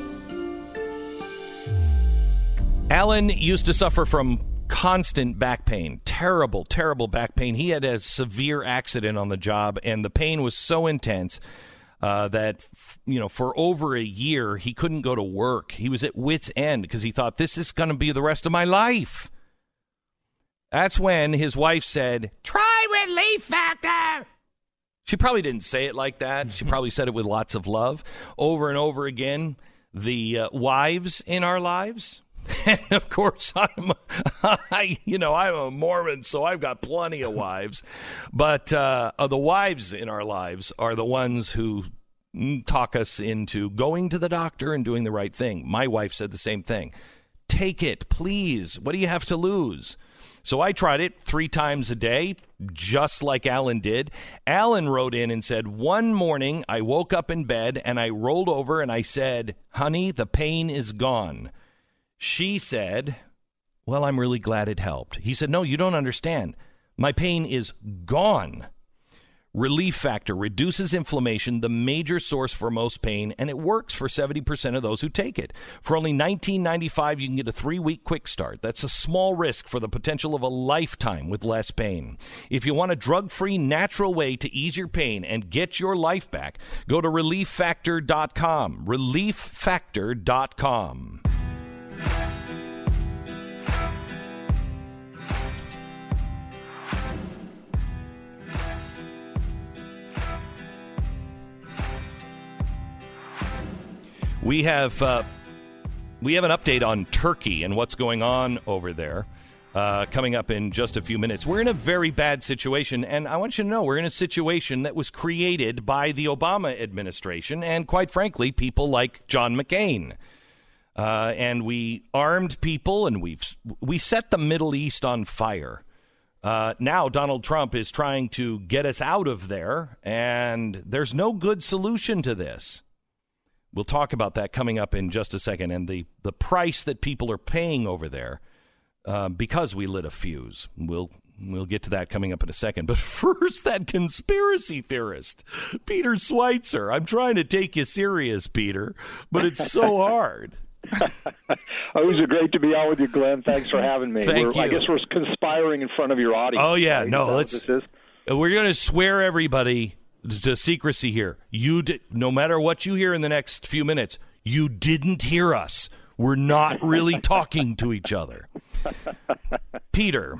Alan used to suffer from constant back pain, terrible back pain. He had a severe accident on the job, and the pain was so intense that, for over a year, he couldn't go to work. He was at wit's end because he thought, this is going to be the rest of my life. That's when his wife said, "Try Relief Factor." She probably didn't say it like that. She probably said it with lots of love. Over and over again, the wives in our lives. And of course, I'm a Mormon, so I've got plenty of wives. But the wives in our lives are the ones who talk us into going to the doctor and doing the right thing. My wife said the same thing. Take it, please. What do you have to lose? So I tried it 3 times a day, just like Alan did. Alan wrote in and said, one morning I woke up in bed and I rolled over and I said, "Honey, the pain is gone." She said, "Well, I'm really glad it helped." He said, "No, you don't understand. My pain is gone." Relief Factor reduces inflammation, the major source for most pain, and it works for 70% of those who take it. For only $19.95, you can get a 3-week quick start. That's a small risk for the potential of a lifetime with less pain. If you want a drug-free, natural way to ease your pain and get your life back, go to ReliefFactor.com. ReliefFactor.com. We have an update on Turkey and what's going on over there coming up in just a few minutes. We're in a very bad situation, and I want you to know we're in a situation that was created by the Obama administration and, quite frankly, people like John McCain. And we armed people, and we set the Middle East on fire. Now Donald Trump is trying to get us out of there, and there's no good solution to this. We'll talk about that coming up in just a second, and the price that people are paying over there because we lit a fuse. We'll get to that coming up in a second. But first, that conspiracy theorist, Peter Schweizer. I'm trying to take you serious, Peter, but it's so hard. Always great to be on with you, Glenn. Thanks for having me. Thank you. I guess we're conspiring in front of your audience. Oh, yeah. Right? No, we're going to swear everybody to secrecy here. No matter what you hear in the next few minutes, you didn't hear us. We're not really talking to each other. Peter,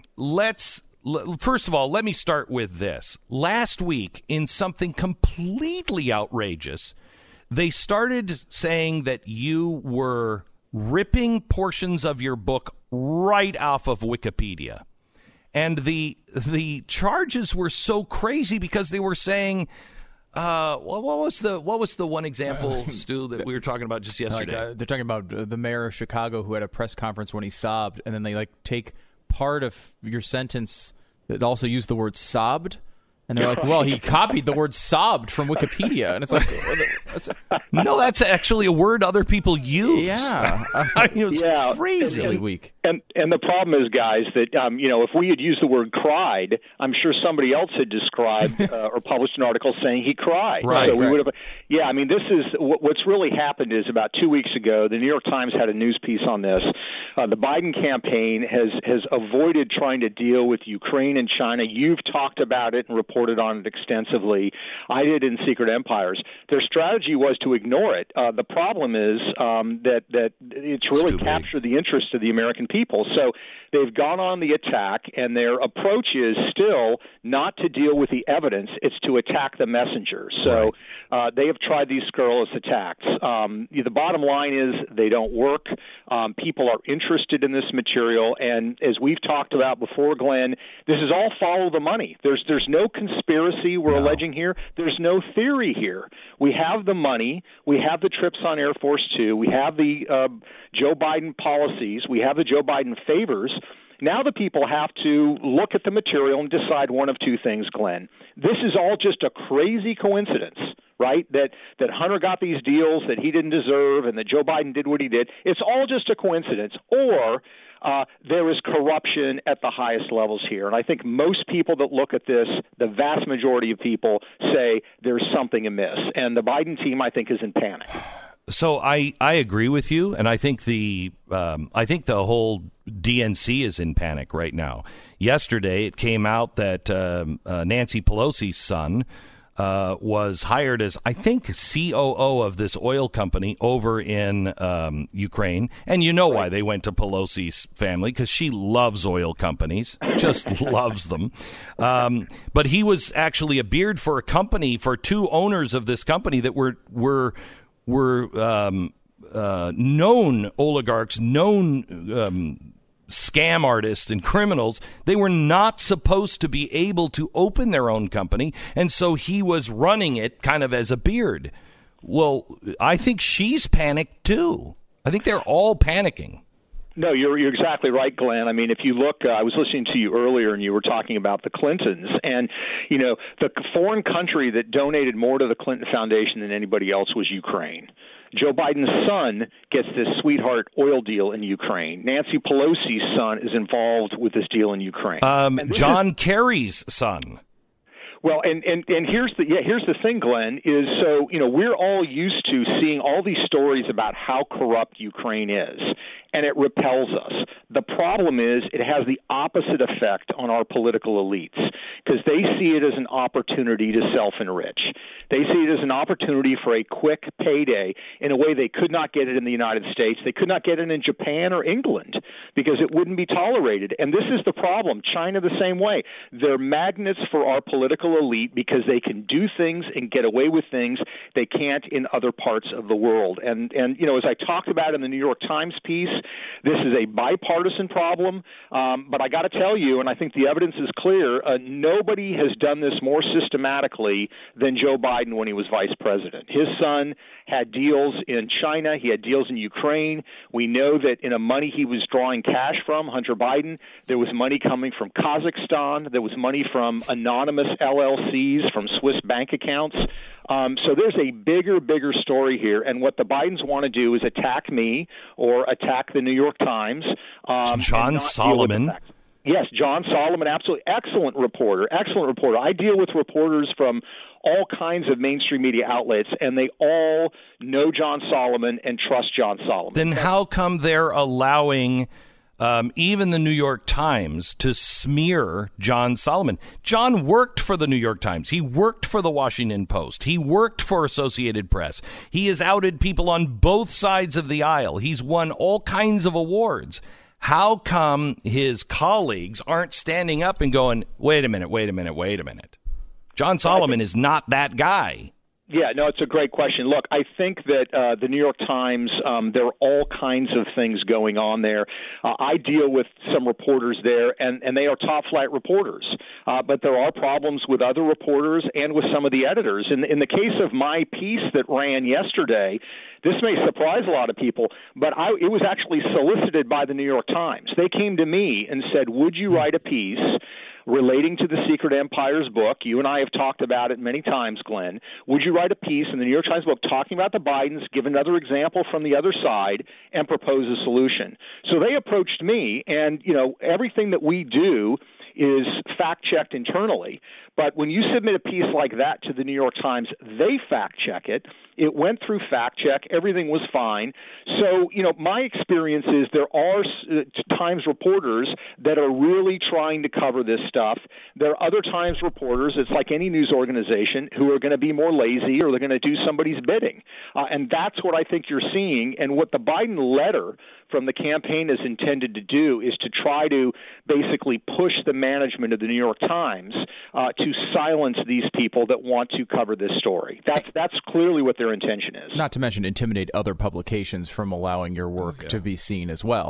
first of all, let me start with this. Last week, in something completely outrageous, they started saying that you were ripping portions of your book right off of Wikipedia. And the charges were so crazy because they were saying, what was the one example, Stu, that we were talking about just yesterday? They're talking about the mayor of Chicago who had a press conference when he sobbed, and then they take part of your sentence that also used the word sobbed. And they're like, well, he copied the word sobbed from Wikipedia. And it's like, no, that's actually a word other people use. Yeah. It's crazy. Really weak. And the problem is, guys, that, if we had used the word cried, I'm sure somebody else had described or published an article saying he cried. Right. So we would have. Yeah, I mean, this is what's really happened is about 2 weeks ago, the New York Times had a news piece on this. The Biden campaign has avoided trying to deal with Ukraine and China. You've talked about it and reported on it extensively. I did in Secret Empires. Their strategy was to ignore it. The problem is that it's really captured the interest of the American people. So they've gone on the attack, and their approach is still not to deal with the evidence. It's to attack the messenger. So they have tried these scurrilous attacks. The bottom line is they don't work. People are interested interested in this material, and as we've talked about before, Glenn, this is all follow the money. There's no conspiracy we're alleging here. There's no theory here. We have the money. We have the trips on Air Force Two. We have the Joe Biden policies. We have the Joe Biden favors. Now the people have to look at the material and decide one of two things, Glenn. This is all just a crazy coincidence, right? That Hunter got these deals that he didn't deserve and that Joe Biden did what he did. It's all just a coincidence. Or there is corruption at the highest levels here. And I think most people that look at this, the vast majority of people say there's something amiss. And the Biden team, I think, is in panic. So I agree with you, and I think the whole DNC is in panic right now. Yesterday, it came out that Nancy Pelosi's son was hired as, I think, COO of this oil company over in Ukraine. And you know why they went to Pelosi's family, because she loves oil companies, just loves them. But he was actually a beard for a company, for two owners of this company that were known oligarchs, known scam artists and criminals. They were not supposed to be able to open their own company, and so he was running it kind of as a beard. Well, I think she's panicked too. I think they're all panicking. No, you're exactly right, Glenn. I mean, if you look, I was listening to you earlier, and you were talking about the Clintons, and the foreign country that donated more to the Clinton Foundation than anybody else was Ukraine. Joe Biden's son gets this sweetheart oil deal in Ukraine. Nancy Pelosi's son is involved with this deal in Ukraine. John Kerry's son. Well, and here's the thing, Glenn, is so we're all used to seeing all these stories about how corrupt Ukraine is, and it repels us. The problem is it has the opposite effect on our political elites, because they see it as an opportunity to self-enrich. They see it as an opportunity for a quick payday in a way they could not get it in the United States. They could not get it in Japan or England because it wouldn't be tolerated. And this is the problem. China the same way. They're magnets for our political elite because they can do things and get away with things they can't in other parts of the world. And as I talked about in the New York Times piece, this is a bipartisan problem. But I got to tell you, and I think the evidence is clear, nobody has done this more systematically than Joe Biden when he was vice president. His son had deals in China. He had deals in Ukraine. We know that in a money he was drawing cash from, Hunter Biden, there was money coming from Kazakhstan. There was money from anonymous LLCs, from Swiss bank accounts. So there's a bigger story here. And what the Bidens want to do is attack me or attack the New York Times. John Solomon. Yes, John Solomon, absolutely excellent reporter. I deal with reporters from all kinds of mainstream media outlets, and they all know John Solomon and trust John Solomon. Then how come they're allowing even the New York Times to smear John Solomon? John worked for the New York Times. He worked for the Washington Post. He worked for Associated Press. He has outed people on both sides of the aisle. He's won all kinds of awards. How come his colleagues aren't standing up and going, wait a minute. John Solomon is not that guy. Yeah, no, it's a great question. Look, I think that the New York Times, there are all kinds of things going on there. I deal with some reporters there, and they are top-flight reporters. But there are problems with other reporters and with some of the editors. In the case of my piece that ran yesterday, this may surprise a lot of people, but it was actually solicited by the New York Times. They came to me and said, would you write a piece relating to the Secret Empire's book? You and I have talked about it many times, Glenn. Would you write a piece in the New York Times book talking about the Bidens, give another example from the other side, and propose a solution? So they approached me, and, everything that we do is fact-checked internally. But when you submit a piece like that to the New York Times, they fact-check it. It went through fact-check. Everything was fine. So, my experience is there are Times reporters that are really trying to cover this stuff. There are other Times reporters, it's like any news organization, who are going to be more lazy or they're going to do somebody's bidding. And that's what I think you're seeing. And what the Biden letter from the campaign is intended to do is to try to basically push the management of the New York Times to silence these people that want to cover this story. That's clearly what their intention is. Not to mention intimidate other publications from allowing your work to be seen as well.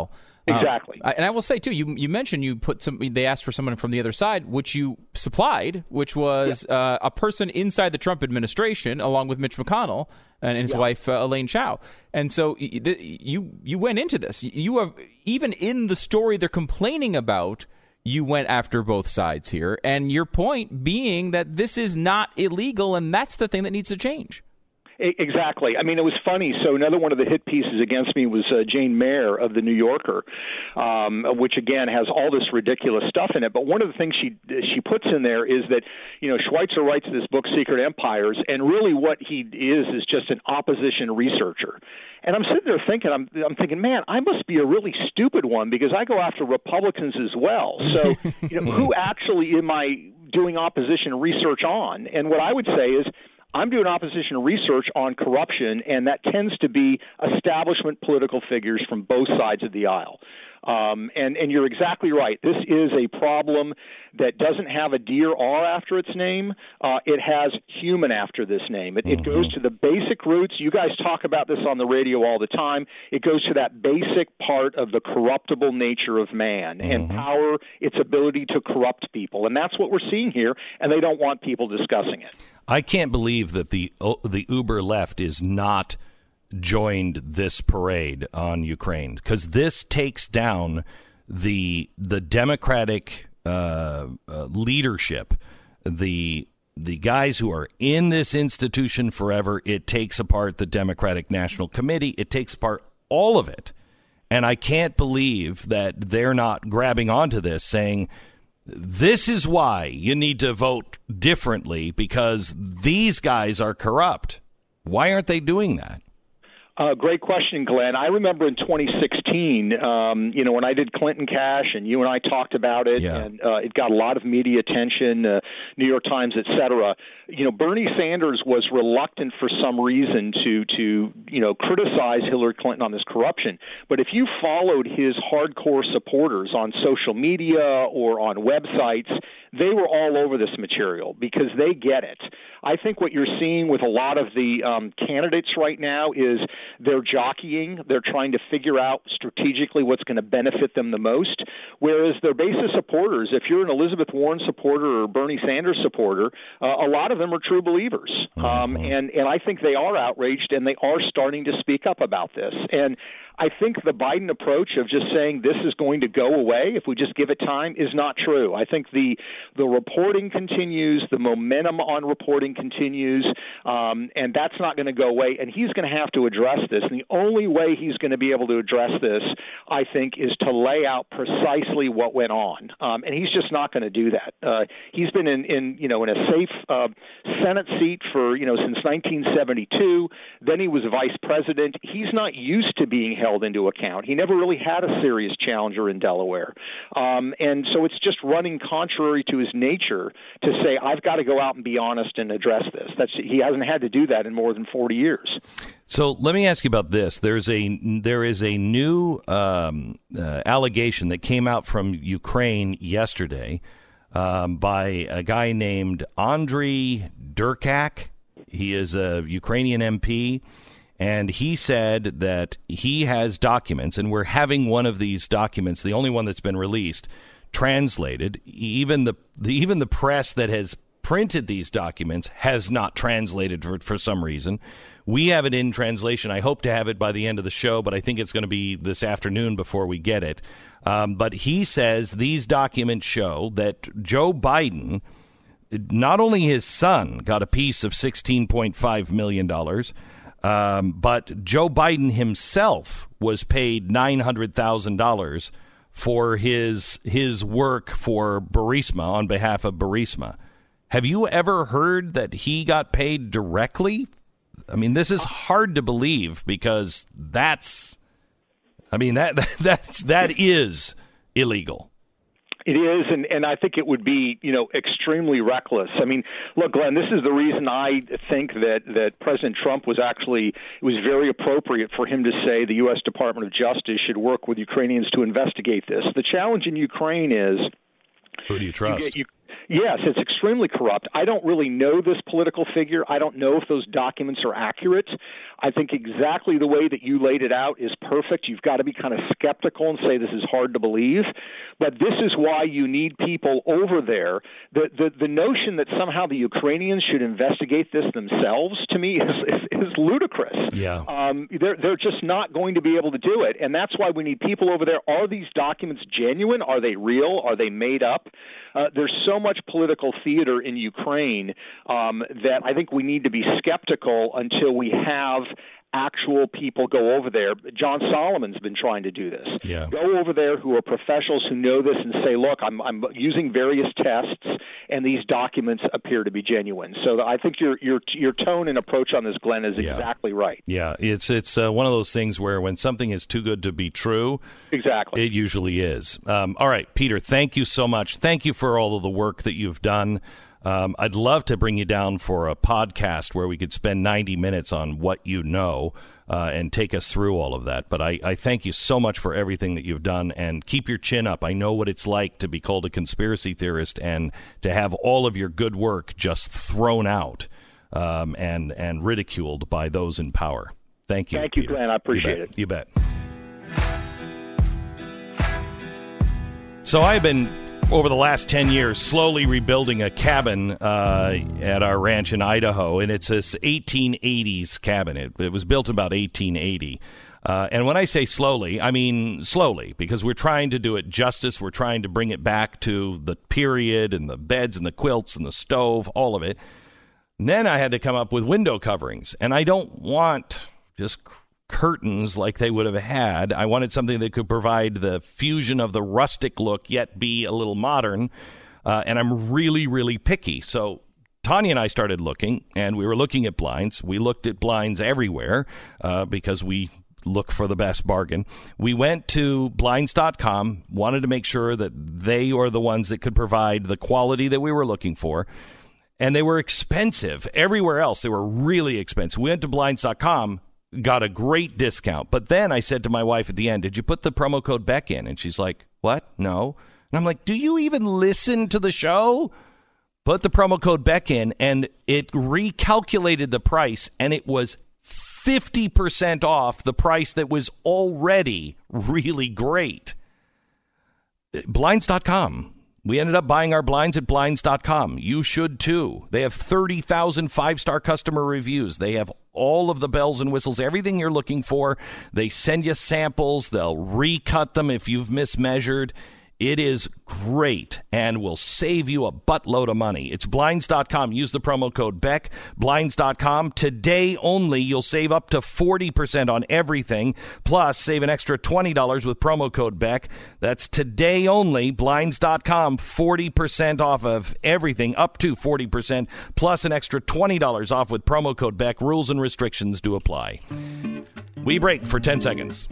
Exactly. And I will say, too, you mentioned they asked for someone from the other side, which you supplied, which was a person inside the Trump administration, along with Mitch McConnell and his wife, Elaine Chao. And so you went into this. You have, even in the story they're complaining about, you went after both sides here. And your point being that this is not illegal, and that's the thing that needs to change. Exactly. I mean, it was funny. So another one of the hit pieces against me was Jane Mayer of The New Yorker, which, again, has all this ridiculous stuff in it. But one of the things she puts in there is that, Schweitzer writes this book, Secret Empires, and really what he is just an opposition researcher. And I'm sitting there thinking, I'm thinking, man, I must be a really stupid one because I go after Republicans as well. So, who actually am I doing opposition research on? And what I would say is, I'm doing opposition research on corruption, and that tends to be establishment political figures from both sides of the aisle. And you're exactly right. This is a problem that doesn't have a D or R after its name. It has human after this name. It goes to the basic roots. You guys talk about this on the radio all the time. It goes to that basic part of the corruptible nature of man and power, its ability to corrupt people. And that's what we're seeing here, and they don't want people discussing it. I can't believe that the uber left is not joined this parade on Ukraine, because this takes down the Democratic leadership, the guys who are in this institution forever. It takes apart the Democratic National Committee. It takes apart all of it. And I can't believe that they're not grabbing onto this, saying, this is why you need to vote differently, because these guys are corrupt. Why aren't they doing that? Great question, Glenn. I remember in 2016, when I did Clinton Cash, and you and I talked about it, and it got a lot of media attention, New York Times, et cetera. Bernie Sanders was reluctant for some reason to criticize Hillary Clinton on this corruption. But if you followed his hardcore supporters on social media or on websites, they were all over this material because they get it. I think what you're seeing with a lot of the candidates right now is they're jockeying. They're trying to figure out strategically what's going to benefit them the most, whereas their base of supporters, if you're an Elizabeth Warren supporter or Bernie Sanders supporter, a lot of them are true believers. And I think they are outraged, and they are starting to speak up about this. And I think the Biden approach of just saying this is going to go away if we just give it time is not true. I think the reporting continues, the momentum on reporting continues, and that's not going to go away. And he's going to have to address this. And the only way he's going to be able to address this, I think, is to lay out precisely what went on. And he's just not going to do that. He's been in a safe Senate seat for since 1972. Then he was vice president. He's not used to being held into account. He never really had a serious challenger in Delaware. And so it's just running contrary to his nature to say, I've got to go out and be honest and address this. He hasn't had to do that in more than 40 years. So let me ask you about this. There is a new allegation that came out from Ukraine yesterday by a guy named Andriy Durkak. He is a Ukrainian MP. And he said that he has documents, and we're having one of these documents, the only one that's been released, translated. Even the press that has printed these documents has not translated for some reason. We have it in translation. I hope to have it by the end of the show, but I think it's going to be this afternoon before we get it. But he says these documents show that Joe Biden, not only his son got a piece of $16.5 million, but Joe Biden himself was paid $900,000 for his work for Burisma on behalf of Burisma. Have you ever heard that he got paid directly? I mean, this is hard to believe because that is illegal. It is, and I think it would be, extremely reckless. I mean, look, Glenn, this is the reason I think that President Trump was very appropriate for him to say the U.S. Department of Justice should work with Ukrainians to investigate this. The challenge in Ukraine is, who do you trust? Yes, it's extremely corrupt. I don't really know this political figure. I don't know if those documents are accurate. I think exactly the way that you laid it out is perfect. You've got to be kind of skeptical and say this is hard to believe. But this is why you need people over there. The notion that somehow the Ukrainians should investigate this themselves, to me, is ludicrous. Yeah. They're just not going to be able to do it. And that's why we need people over there. Are these documents genuine? Are they real? Are they made up? There's so much political theater in Ukraine that I think we need to be skeptical until we have actual people go over there. John Solomon's been trying to do this. Yeah. Go over there who are professionals who know this and say, look, I'm using various tests, and these documents appear to be genuine. So I think your tone and approach on this, Glenn, is exactly right. Yeah, it's one of those things where when something is too good to be true, exactly, it usually is. All right, Peter, thank you so much. Thank you for all of the work that you've done. I'd love to bring you down for a podcast where we could spend 90 minutes on what you know and take us through all of that. But I thank you so much for everything that you've done, and keep your chin up. I know what it's like to be called a conspiracy theorist and to have all of your good work just thrown out and ridiculed by those in power. Thank you. Thank you, Peter. Glenn. I appreciate it. You bet. So I've been, over the last 10 years, slowly rebuilding a cabin at our ranch in Idaho, and it's this 1880s cabin. It was built about 1880. And when I say slowly, I mean slowly, because we're trying to do it justice. We're trying to bring it back to the period and the beds and the quilts and the stove, all of it. And then I had to come up with window coverings, and I don't want just curtains like they would have had. I wanted something that could provide the fusion of the rustic look yet be a little modern, and I'm really, really picky. So Tanya and I started looking, and we were looking at blinds. We looked at blinds everywhere because we look for the best bargain. We went to Blinds.com, wanted to make sure that they were the ones that could provide the quality that we were looking for, and they were expensive. Everywhere else, they were really expensive. We went to Blinds.com, got a great discount. But then I said to my wife at the end, did you put the promo code Beck in? And she's like, what? No. And I'm like, do you even listen to the show? Put the promo code Beck in, and it recalculated the price, and it was 50% off the price that was already really great. Blinds.com. We ended up buying our blinds at Blinds.com. You should, too. They have 30,000 five-star customer reviews. They have all of the bells and whistles, everything you're looking for. They send you samples. They'll recut them if you've mismeasured. It is great and will save you a buttload of money. It's Blinds.com. Use the promo code Beck. Blinds.com. Today only, you'll save up to 40% on everything. Plus, save an extra $20 with promo code Beck. That's today only. Blinds.com. 40% off of everything, up to 40%. Plus an extra $20 off with promo code Beck. Rules and restrictions do apply. We break for 10 seconds.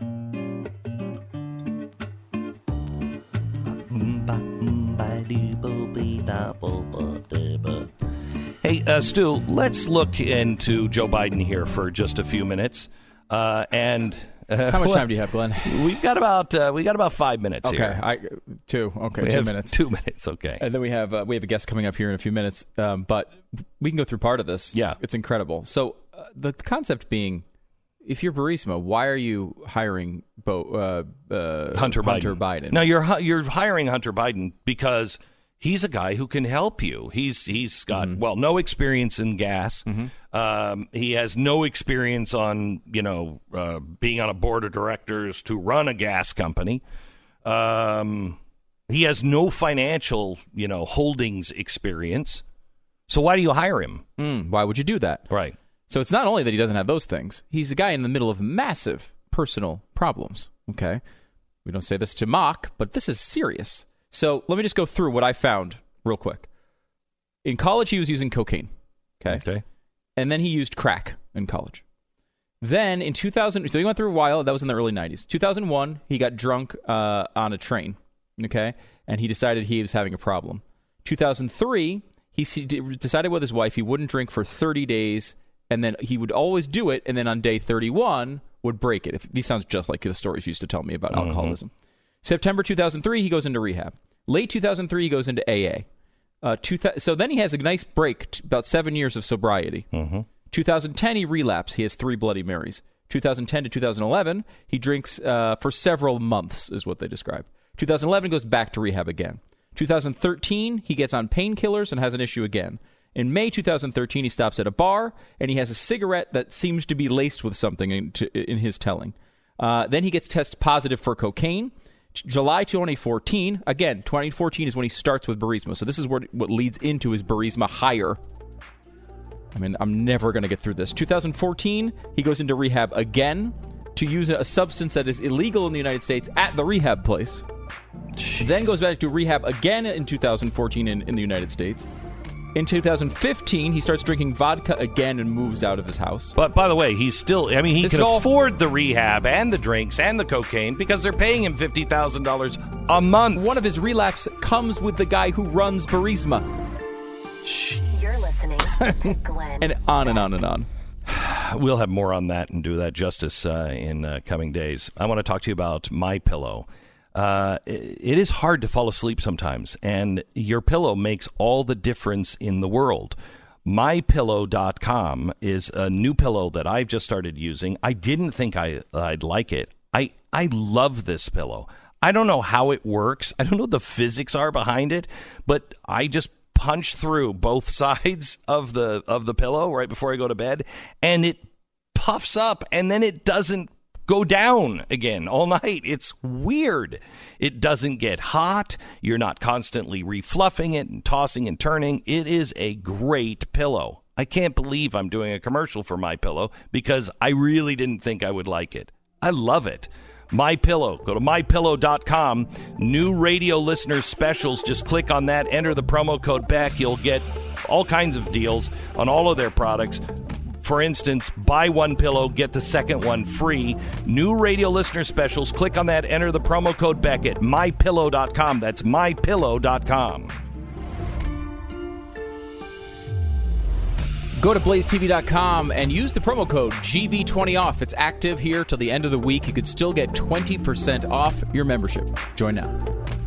Hey, Stu, let's look into Joe Biden here for just a few minutes. How much time do you have, Glenn? We got about 5 minutes here. Okay, 2 minutes. 2 minutes, okay. And then we have a guest coming up here in a few minutes, but we can go through part of this. Yeah. It's incredible. So the concept being, if you're Burisma, why are you hiring Hunter Biden? No, you're hiring Hunter Biden because he's a guy who can help you. He's got no experience in gas. Mm-hmm. He has no experience on being on a board of directors to run a gas company. He has no financial holdings experience. So why do you hire him? Why would you do that? Right. So it's not only that he doesn't have those things. He's a guy in the middle of massive personal problems, okay? We don't say this to mock, but this is serious. So let me just go through what I found real quick. In college, he was using cocaine, okay? And then he used crack in college. Then in 2000, so he went through a while. That was in the early 90s. 2001, he got drunk on a train, okay? And he decided he was having a problem. 2003, he decided with his wife he wouldn't drink for 30 days, and then he would always do it, and then on day 31 would break it. These sounds just like the stories you used to tell me about alcoholism. September 2003, he goes into rehab. Late 2003, he goes into AA. So then he has a nice break, about 7 years of sobriety. 2010, he relapsed. He has 3 Bloody Marys. 2010 to 2011, he drinks for several months, is what they describe. 2011, goes back to rehab again. 2013, he gets on painkillers and has an issue again. In May 2013, he stops at a bar, and he has a cigarette that seems to be laced with something in his telling. Then he gets tested positive for cocaine. July 2014, again, 2014 is when he starts with Burisma. So this is what leads into his Burisma hire. I mean, I'm never going to get through this. 2014, he goes into rehab again to use a substance that is illegal in the United States at the rehab place. Jeez. Then goes back to rehab again in 2014 in the United States. In 2015, he starts drinking vodka again and moves out of his house. But by the way, he's still, I mean, he can afford the rehab and the drinks and the cocaine because they're paying him $50,000 a month. One of his relapse comes with the guy who runs Burisma. You're listening to Glenn. And on and on and on. We'll have more on that and do that justice in coming days. I want to talk to you about MyPillow. It is hard to fall asleep sometimes, and your pillow makes all the difference in the world. MyPillow.com is a new pillow that I've just started using. I didn't think I'd like it. I love this pillow. I don't know how it works. I don't know what the physics are behind it, but I just punch through both sides of the pillow right before I go to bed, and it puffs up, and then it doesn't go down again all night. It's weird. It doesn't get hot. You're not constantly refluffing it and tossing and turning. It is a great pillow. I can't believe I'm doing a commercial for MyPillow because I really didn't think I would like it. I love it. MyPillow. Go to MyPillow.com. New radio listener specials. Just click on that. Enter the promo code Beck. You'll get all kinds of deals on all of their products. For instance, buy one pillow, get the second one free. New radio listener specials. Click on that. Enter the promo code Beck at MyPillow.com. That's MyPillow.com. Go to blazetv.com and use the promo code GB20 off. It's active here till the end of the week. You could still get 20% off your membership. Join now.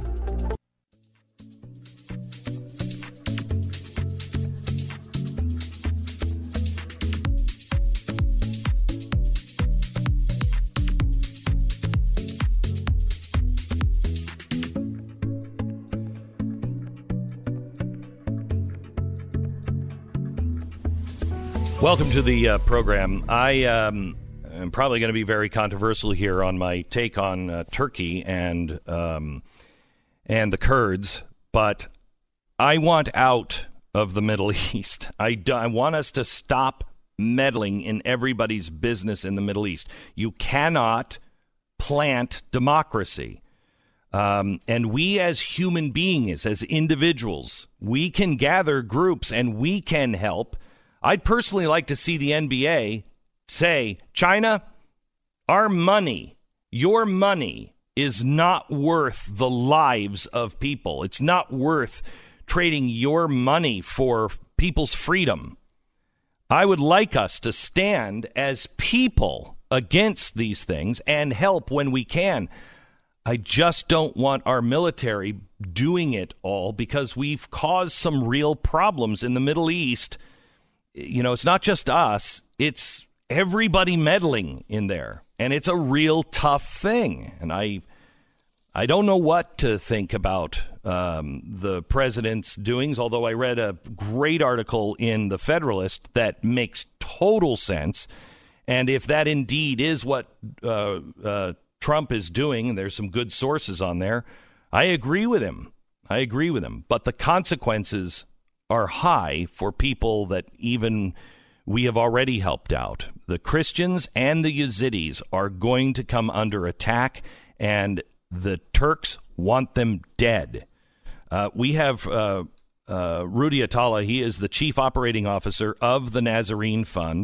Welcome to the program. I am probably going to be very controversial here on my take on Turkey and the Kurds, but I want out of the Middle East. I want us to stop meddling in everybody's business in the Middle East. You cannot plant democracy. And we as human beings, as individuals, we can gather groups and we can help. I'd personally like to see the NBA say, China, our money, your money is not worth the lives of people. It's not worth trading your money for people's freedom. I would like us to stand as people against these things and help when we can. I just don't want our military doing it all because we've caused some real problems in the Middle East. You know, it's not just us, it's everybody meddling in there. And it's a real tough thing. And I don't know what to think about the president's doings, although I read a great article in The Federalist that makes total sense. And if that indeed is what Trump is doing, and there's some good sources on there, I agree with him. But the consequences are high for people that even we have already helped out. The Christians and the Yazidis are going to come under attack, and the Turks want them dead. We have Rudy Atala. He is the chief operating officer of the Nazarene Fund.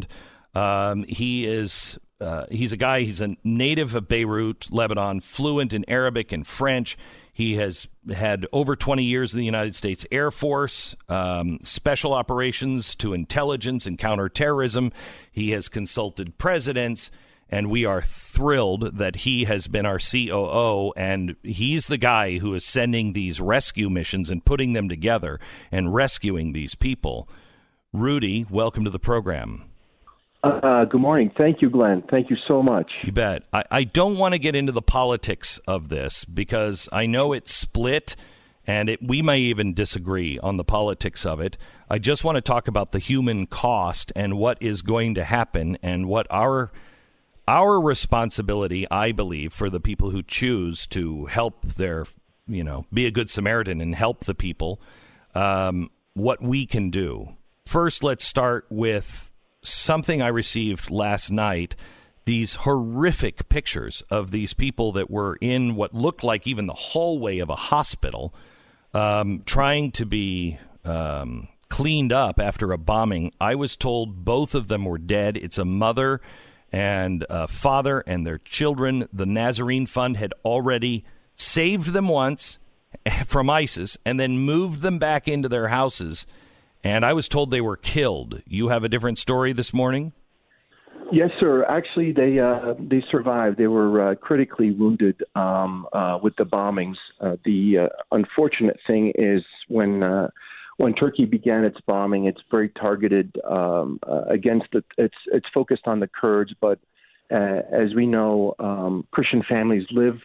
He's a guy, he's a native of Beirut, Lebanon, fluent in Arabic and French. He has had over 20 years in the United States Air Force, special operations to intelligence and counterterrorism. He has consulted presidents, and we are thrilled that he has been our COO, and he's the guy who is sending these rescue missions and putting them together and rescuing these people. Rudy, welcome to the program. Good morning. Thank you, Glenn. Thank you so much. You bet. I don't want to get into the politics of this because I know it's split, and we may even disagree on the politics of it. I just want to talk about the human cost and what is going to happen and what our responsibility, I believe, for the people who choose to help be a good Samaritan and help the people, what we can do. First, let's start with something I received last night, these horrific pictures of these people that were in what looked like even the hallway of a hospital, trying to be cleaned up after a bombing. I was told both of them were dead. It's a mother and a father and their children. The Nazarene Fund had already saved them once from ISIS and then moved them back into their houses. And I was told they were killed. You have a different story this morning? Yes, sir. Actually, they survived. They were critically wounded with the bombings. The unfortunate thing is when Turkey began its bombing, it's very targeted against it's focused on the Kurds. But as we know, Christian families live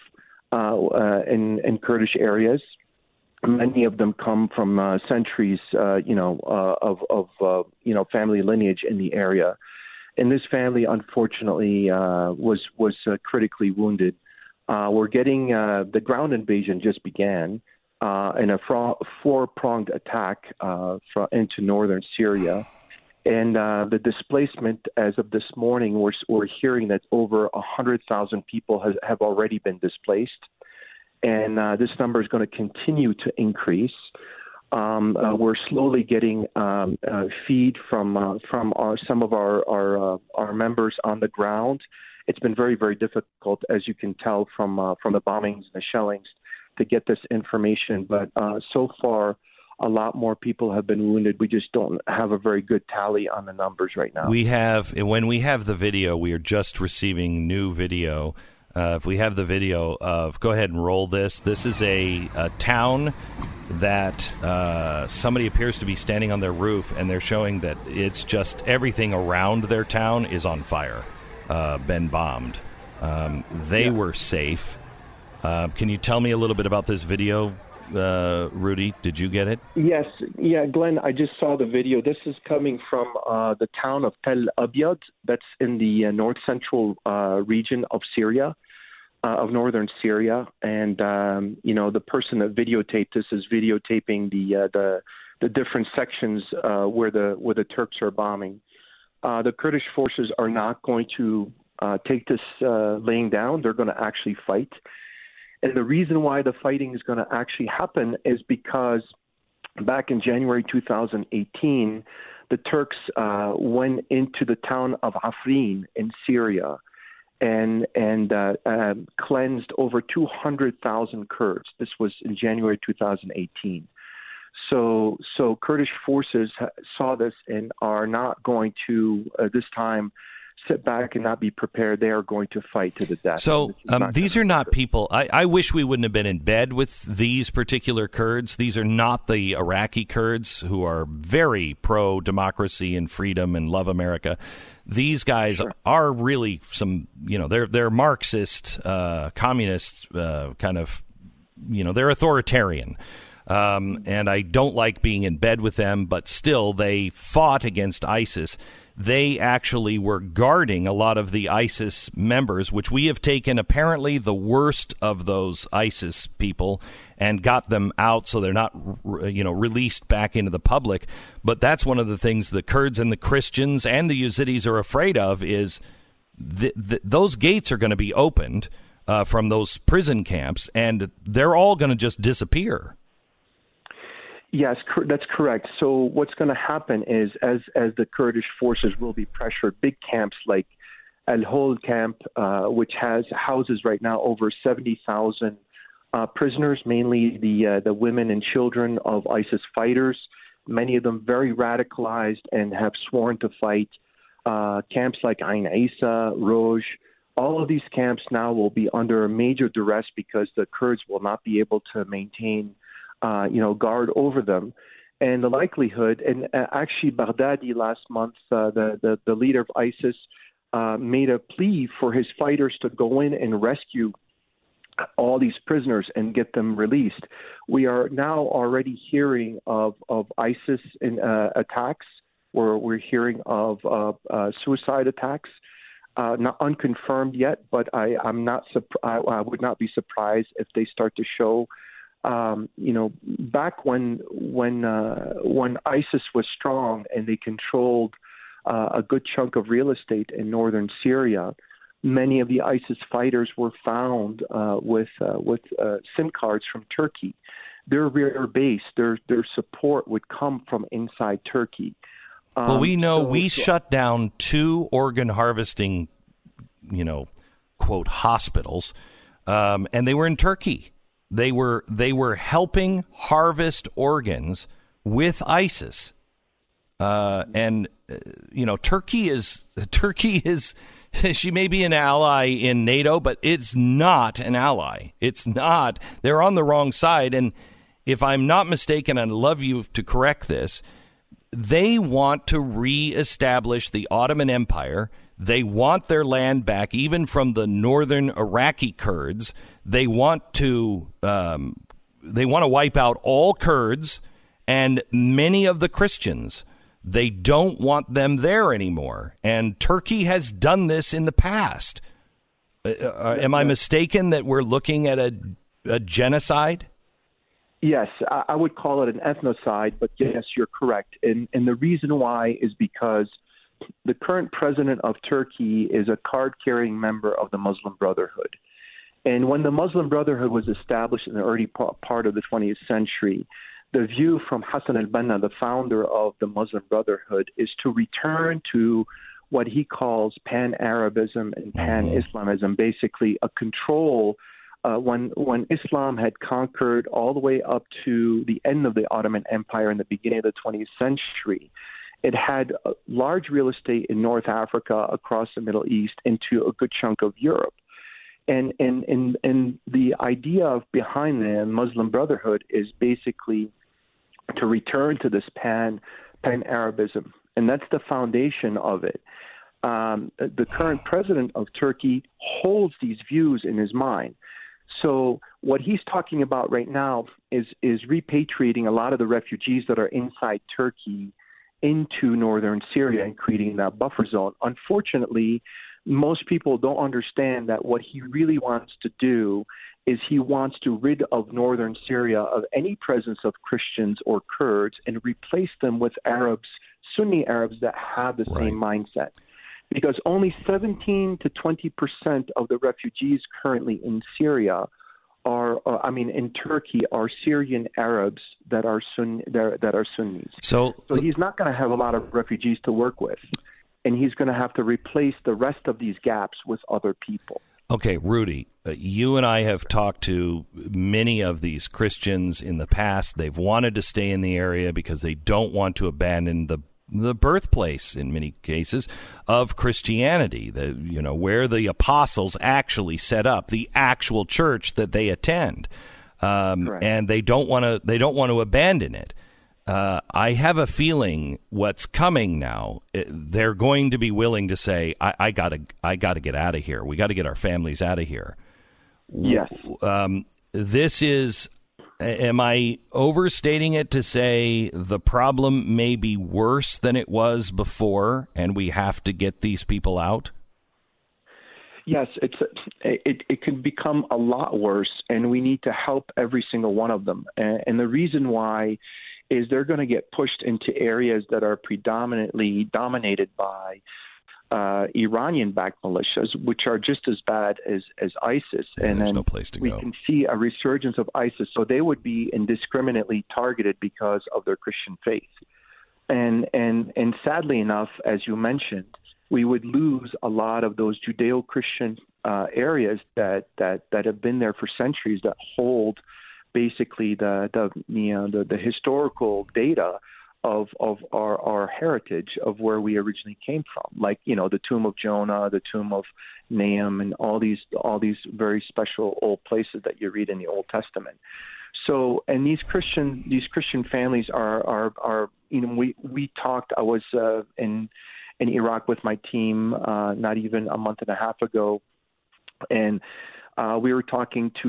in Kurdish areas. Many of them come from centuries, of family lineage in the area. And this family, unfortunately, was critically wounded. We're getting the ground invasion just began in a four-pronged attack into northern Syria. And the displacement, as of this morning, we're hearing that over 100,000 people have already been displaced. And this number is going to continue to increase. We're slowly getting feed from some of our members on the ground. It's been very, very difficult, as you can tell from the bombings and the shellings, to get this information. But so far, a lot more people have been wounded. We just don't have a very good tally on the numbers right now. When we have the video, we are just receiving new video. If we have the video go ahead and roll this. This is a town that somebody appears to be standing on their roof, and they're showing that it's just everything around their town is on fire, been bombed. They were safe. Can you tell me a little bit about this video, Rudy? Did you get it? Yes. Yeah, Glenn, I just saw the video. This is coming from the town of Tel Abyad. That's in the north-central region of Syria. Of northern Syria, and the person that videotaped this is videotaping the different sections where the Turks are bombing. The Kurdish forces are not going to take this laying down. They're going to actually fight, and the reason why the fighting is going to actually happen is because back in January 2018, the Turks went into the town of Afrin in Syria and cleansed over 200,000 Kurds. This was in January 2018. So Kurdish forces saw this and are not going to, this time, sit back and not be prepared. They are going to fight to the death. So these are not people. I wish we wouldn't have been in bed with these particular Kurds. These are not the Iraqi Kurds who are very pro-democracy and freedom and love America. These guys are really they're Marxist, communist kind of, they're authoritarian. And I don't like being in bed with them, but still they fought against ISIS. They actually were guarding a lot of the ISIS members, which we have taken apparently the worst of those ISIS people and got them out so they're not, released back into the public. But that's one of the things the Kurds and the Christians and the Yazidis are afraid of is those gates are going to be opened from those prison camps, and they're all going to just disappear. Yes, that's correct. So what's going to happen is as the Kurdish forces will be pressured, big camps like Al-Hol camp, which houses right now over 70,000 prisoners, mainly the women and children of ISIS fighters, many of them very radicalized and have sworn to fight. Camps like Ain Isa, Roj, All of these camps now will be under major duress because the Kurds will not be able to maintain, guard over them. And the likelihood, and actually Baghdadi last month, the leader of ISIS, made a plea for his fighters to go in and rescue all these prisoners and get them released. We are now already hearing of ISIS attacks, where we're hearing of suicide attacks. Not unconfirmed yet, but I would not be surprised if they start to show. Back when ISIS was strong and they controlled a good chunk of real estate in northern Syria, many of the ISIS fighters were found with SIM cards from Turkey. Their rear base, their support would come from inside Turkey. Well, we know we shut down 2 organ harvesting, quote, hospitals, and they were in Turkey. They were helping harvest organs with ISIS, Turkey is she may be an ally in NATO, but it's not an ally. It's not. They're on the wrong side, and if I'm not mistaken, I'd love you to correct this. They want to reestablish the Ottoman Empire. They want their land back, even from the northern Iraqi Kurds. They want to wipe out all Kurds and many of the Christians. They don't want them there anymore. And Turkey has done this in the past. Am I mistaken that we're looking at a genocide? Yes, I would call it an ethnocide, but yes, you're correct. And the reason why is because the current president of Turkey is a card-carrying member of the Muslim Brotherhood. And when the Muslim Brotherhood was established in the early part of the 20th century, the view from Hassan al-Banna, the founder of the Muslim Brotherhood, is to return to what he calls pan-Arabism and pan-Islamism, basically a control. When Islam had conquered all the way up to the end of the Ottoman Empire in the beginning of the 20th century, it had large real estate in North Africa, across the Middle East, into a good chunk of Europe. And the idea behind the Muslim Brotherhood is basically to return to this pan-Arabism, and that's the foundation of it. The current president of Turkey holds these views in his mind. So what he's talking about right now is repatriating a lot of the refugees that are inside Turkey into northern Syria and creating that buffer zone. Unfortunately, most people don't understand that what he really wants to do is he wants to rid of northern Syria of any presence of Christians or Kurds and replace them with Arabs, Sunni Arabs that have the same mindset. Because only 17 to 20% of the refugees currently in Syria in Turkey are Syrian Arabs that are Sunnis. So he's not going to have a lot of refugees to work with, and he's going to have to replace the rest of these gaps with other people. Okay, Rudy, you and I have talked to many of these Christians in the past. They've wanted to stay in the area because they don't want to abandon the birthplace, in many cases, of Christianity, where the apostles actually set up the actual church that they attend, and they don't want to abandon it. I have a feeling what's coming now, they're going to be willing to say, I gotta get out of here. We got to get our families out of here. Yes. This is. Am I overstating it to say the problem may be worse than it was before, and we have to get these people out? Yes, it could become a lot worse, and we need to help every single one of them. And the reason why is they're going to get pushed into areas that are predominantly dominated by Iranian-backed militias, which are just as bad as ISIS. Yeah, and there's then no place to we go. can see a resurgence of ISIS. So they would be indiscriminately targeted because of their Christian faith. And sadly enough, as you mentioned, we would lose a lot of those Judeo-Christian areas that have been there for centuries, that hold basically the historical data of our heritage of where we originally came from, like the tomb of Jonah, the tomb of Nahum, and all these very special old places that you read in the Old Testament. So, and these Christian families are we talked. I was in Iraq with my team not even a month and a half ago, and we were talking to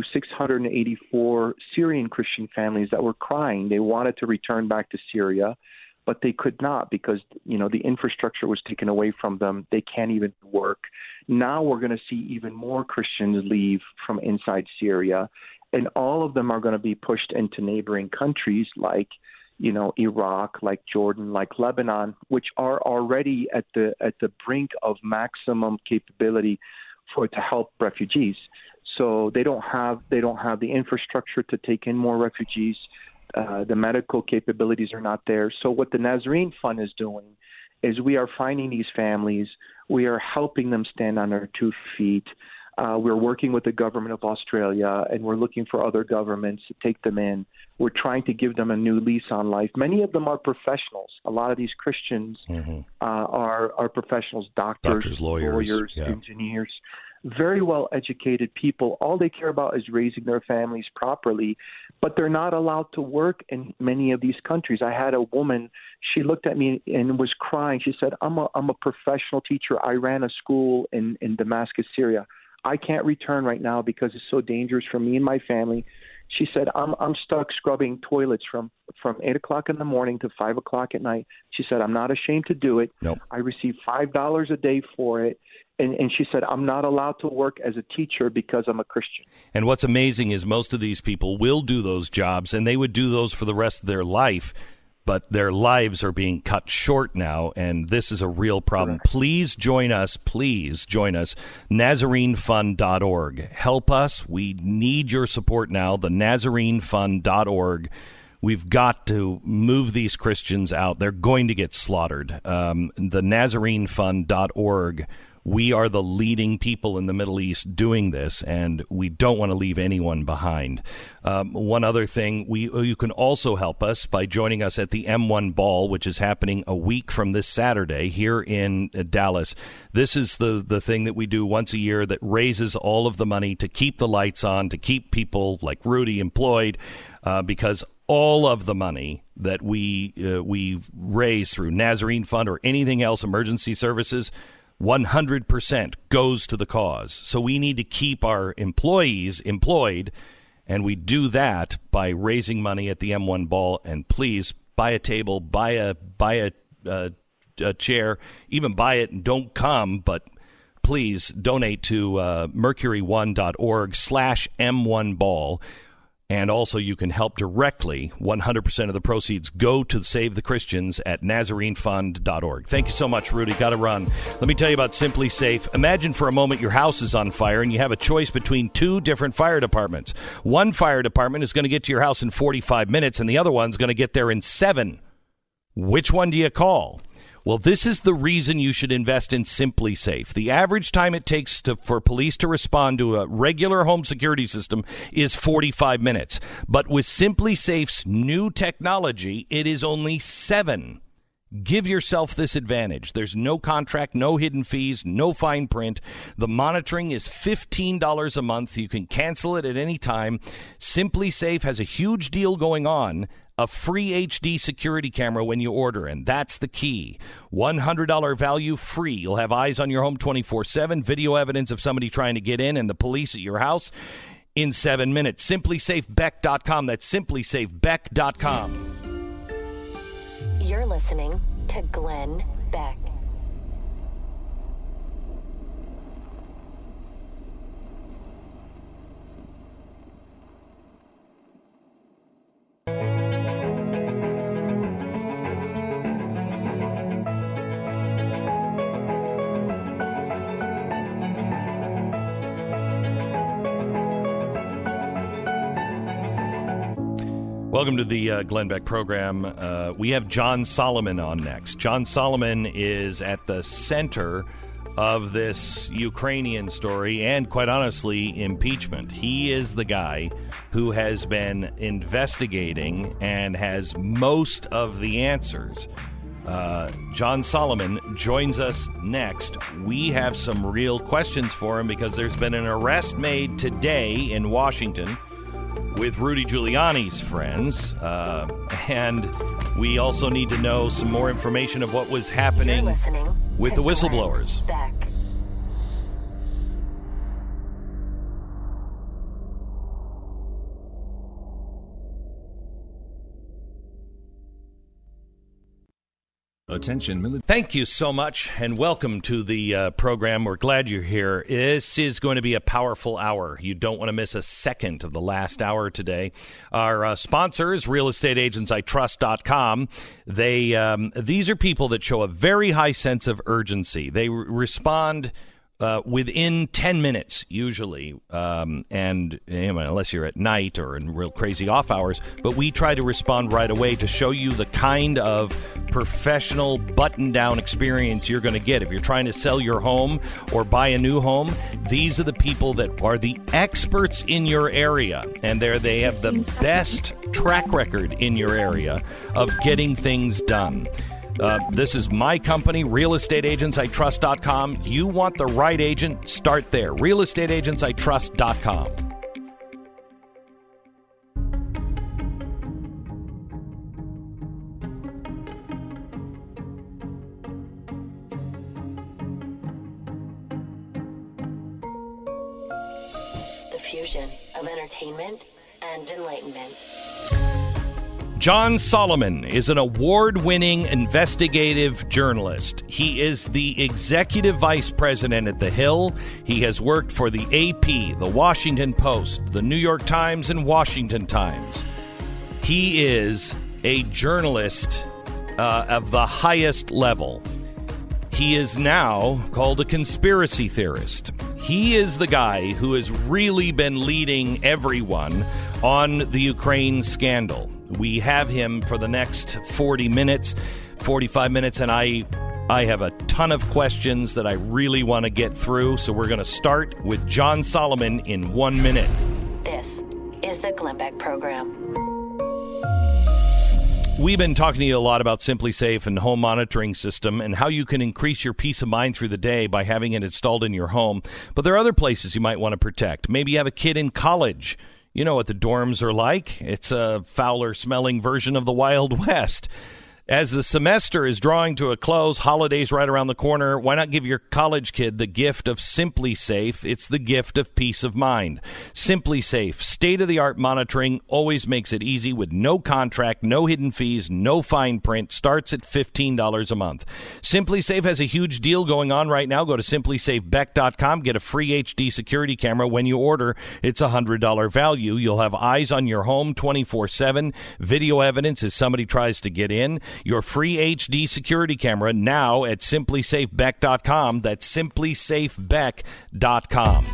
684 Syrian Christian families that were crying. They wanted to return back to Syria, but they could not because, the infrastructure was taken away from them. They can't even work. Now we're going to see even more Christians leave from inside Syria, and all of them are going to be pushed into neighboring countries like, Iraq, like Jordan, like Lebanon, which are already at the brink of maximum capability to help refugees. So they don't have the infrastructure to take in more refugees. The medical capabilities are not there. So what the Nazarene Fund is doing is we are finding these families. We are helping them stand on their 2 feet. We're working with the government of Australia, and we're looking for other governments to take them in. We're trying to give them a new lease on life. Many of them are professionals. A lot of these Christians are professionals, doctors, lawyers, engineers, very well-educated people. All they care about is raising their families properly, but they're not allowed to work in many of these countries. I had a woman, she looked at me and was crying. She said, I'm a professional teacher. I ran a school in Damascus, Syria. I can't return right now because it's so dangerous for me and my family. She said, I'm stuck scrubbing toilets from 8 o'clock in the morning to 5 o'clock at night. She said, I'm not ashamed to do it. Nope. I receive $5 a day for it. And she said, I'm not allowed to work as a teacher because I'm a Christian. And what's amazing is most of these people will do those jobs, and they would do those for the rest of their life, but their lives are being cut short now, and this is a real problem. Correct. Please join us, NazareneFund.org. Help us. We need your support now, the NazareneFund.org. We've got to move these Christians out. They're going to get slaughtered. The NazareneFund.org. We are the leading people in the Middle East doing this, and we don't want to leave anyone behind. One other thing, you can also help us by joining us at the M1 Ball, which is happening a week from this Saturday here in Dallas. This is the thing that we do once a year that raises all of the money to keep the lights on, to keep people like Rudy employed, because all of the money that we raise through Nazarene Fund or anything else, emergency services, 100% goes to the cause. So we need to keep our employees employed, and we do that by raising money at the M1 Ball. And please buy a table, buy a chair, even buy it and don't come, but please donate to mercury1.org/M1Ball. And also you can help directly. 100% of the proceeds go to Save the Christians at NazareneFund.org. Thank you so much, Rudy. Got to run. Let me tell you about Simply Safe. Imagine for a moment your house is on fire and you have a choice between 2 different fire departments. One fire department is going to get to your house in 45 minutes and the other one's going to get there in 7. Which one do you call? Well, this is the reason you should invest in Simply Safe. The average time it takes for police to respond to a regular home security system is 45 minutes. But with Simply Safe's new technology, it is only 7. Give yourself this advantage. There's no contract, no hidden fees, no fine print. The monitoring is $15 a month. You can cancel it at any time. Simply Safe has a huge deal going on. A free HD security camera when you order, and that's the key. $100 value free. You'll have eyes on your home 24/7, video evidence of somebody trying to get in, and the police at your house in 7 minutes. SimpliSafeBeck.com. That's SimpliSafeBeck.com. You're listening to Glenn Beck. Welcome to the Glenn Beck program. We have John Solomon on next. John Solomon is at the center of this Ukrainian story and, quite honestly, impeachment. He is the guy who has been investigating and has most of the answers. John Solomon joins us next. We have some real questions for him because there's been an arrest made today in Washington with Rudy Giuliani's friends. And we also need to know some more information of what was happening with the whistleblowers. Attention, Thank you so much, and welcome to the program. We're glad you're here. This is going to be a powerful hour. You don't want to miss a second of the last hour today. Our sponsors, realestateagentsitrust.com. These are people that show a very high sense of urgency. They respond within 10 minutes, usually, and unless you're at night or in real crazy off hours, but we try to respond right away to show you the kind of professional button-down experience you're going to get. If you're trying to sell your home or buy a new home, these are the people that are the experts in your area, and they have the best track record in your area of getting things done. This is my company, realestateagentsitrust.com. You want the right agent? Start there. realestateagentsitrust.com. The fusion of entertainment and enlightenment. John Solomon is an award-winning investigative journalist. He is the executive vice president at The Hill. He has worked for the AP, the Washington Post, the New York Times, and Washington Times. He is a journalist of the highest level. He is now called a conspiracy theorist. He is the guy who has really been leading everyone on the Ukraine scandal. We have him for the next 45 minutes, and I have a ton of questions that I really want to get through, so we're going to start with John Solomon in 1 minute. This is the Glenn Beck Program. We've been talking to you a lot about Simply Safe and home monitoring system and how you can increase your peace of mind through the day by having it installed in your home. But there are other places you might want to protect. Maybe you have a kid in college. You know what the dorms are like. It's a fouler-smelling version of the Wild West. As the semester is drawing to a close, holidays right around the corner, why not give your college kid the gift of Simply Safe? It's the gift of peace of mind. Simply Safe, state-of-the-art monitoring, always makes it easy with no contract, no hidden fees, no fine print. Starts at $15 a month. Simply Safe has a huge deal going on right now. Go to simplysafebeck.com. Get a free HD security camera when you order. It's a $100 value. You'll have eyes on your home 24/7. Video evidence as somebody tries to get in. Your free HD security camera now at simplysafebeck.com. That's simplysafebeck.com.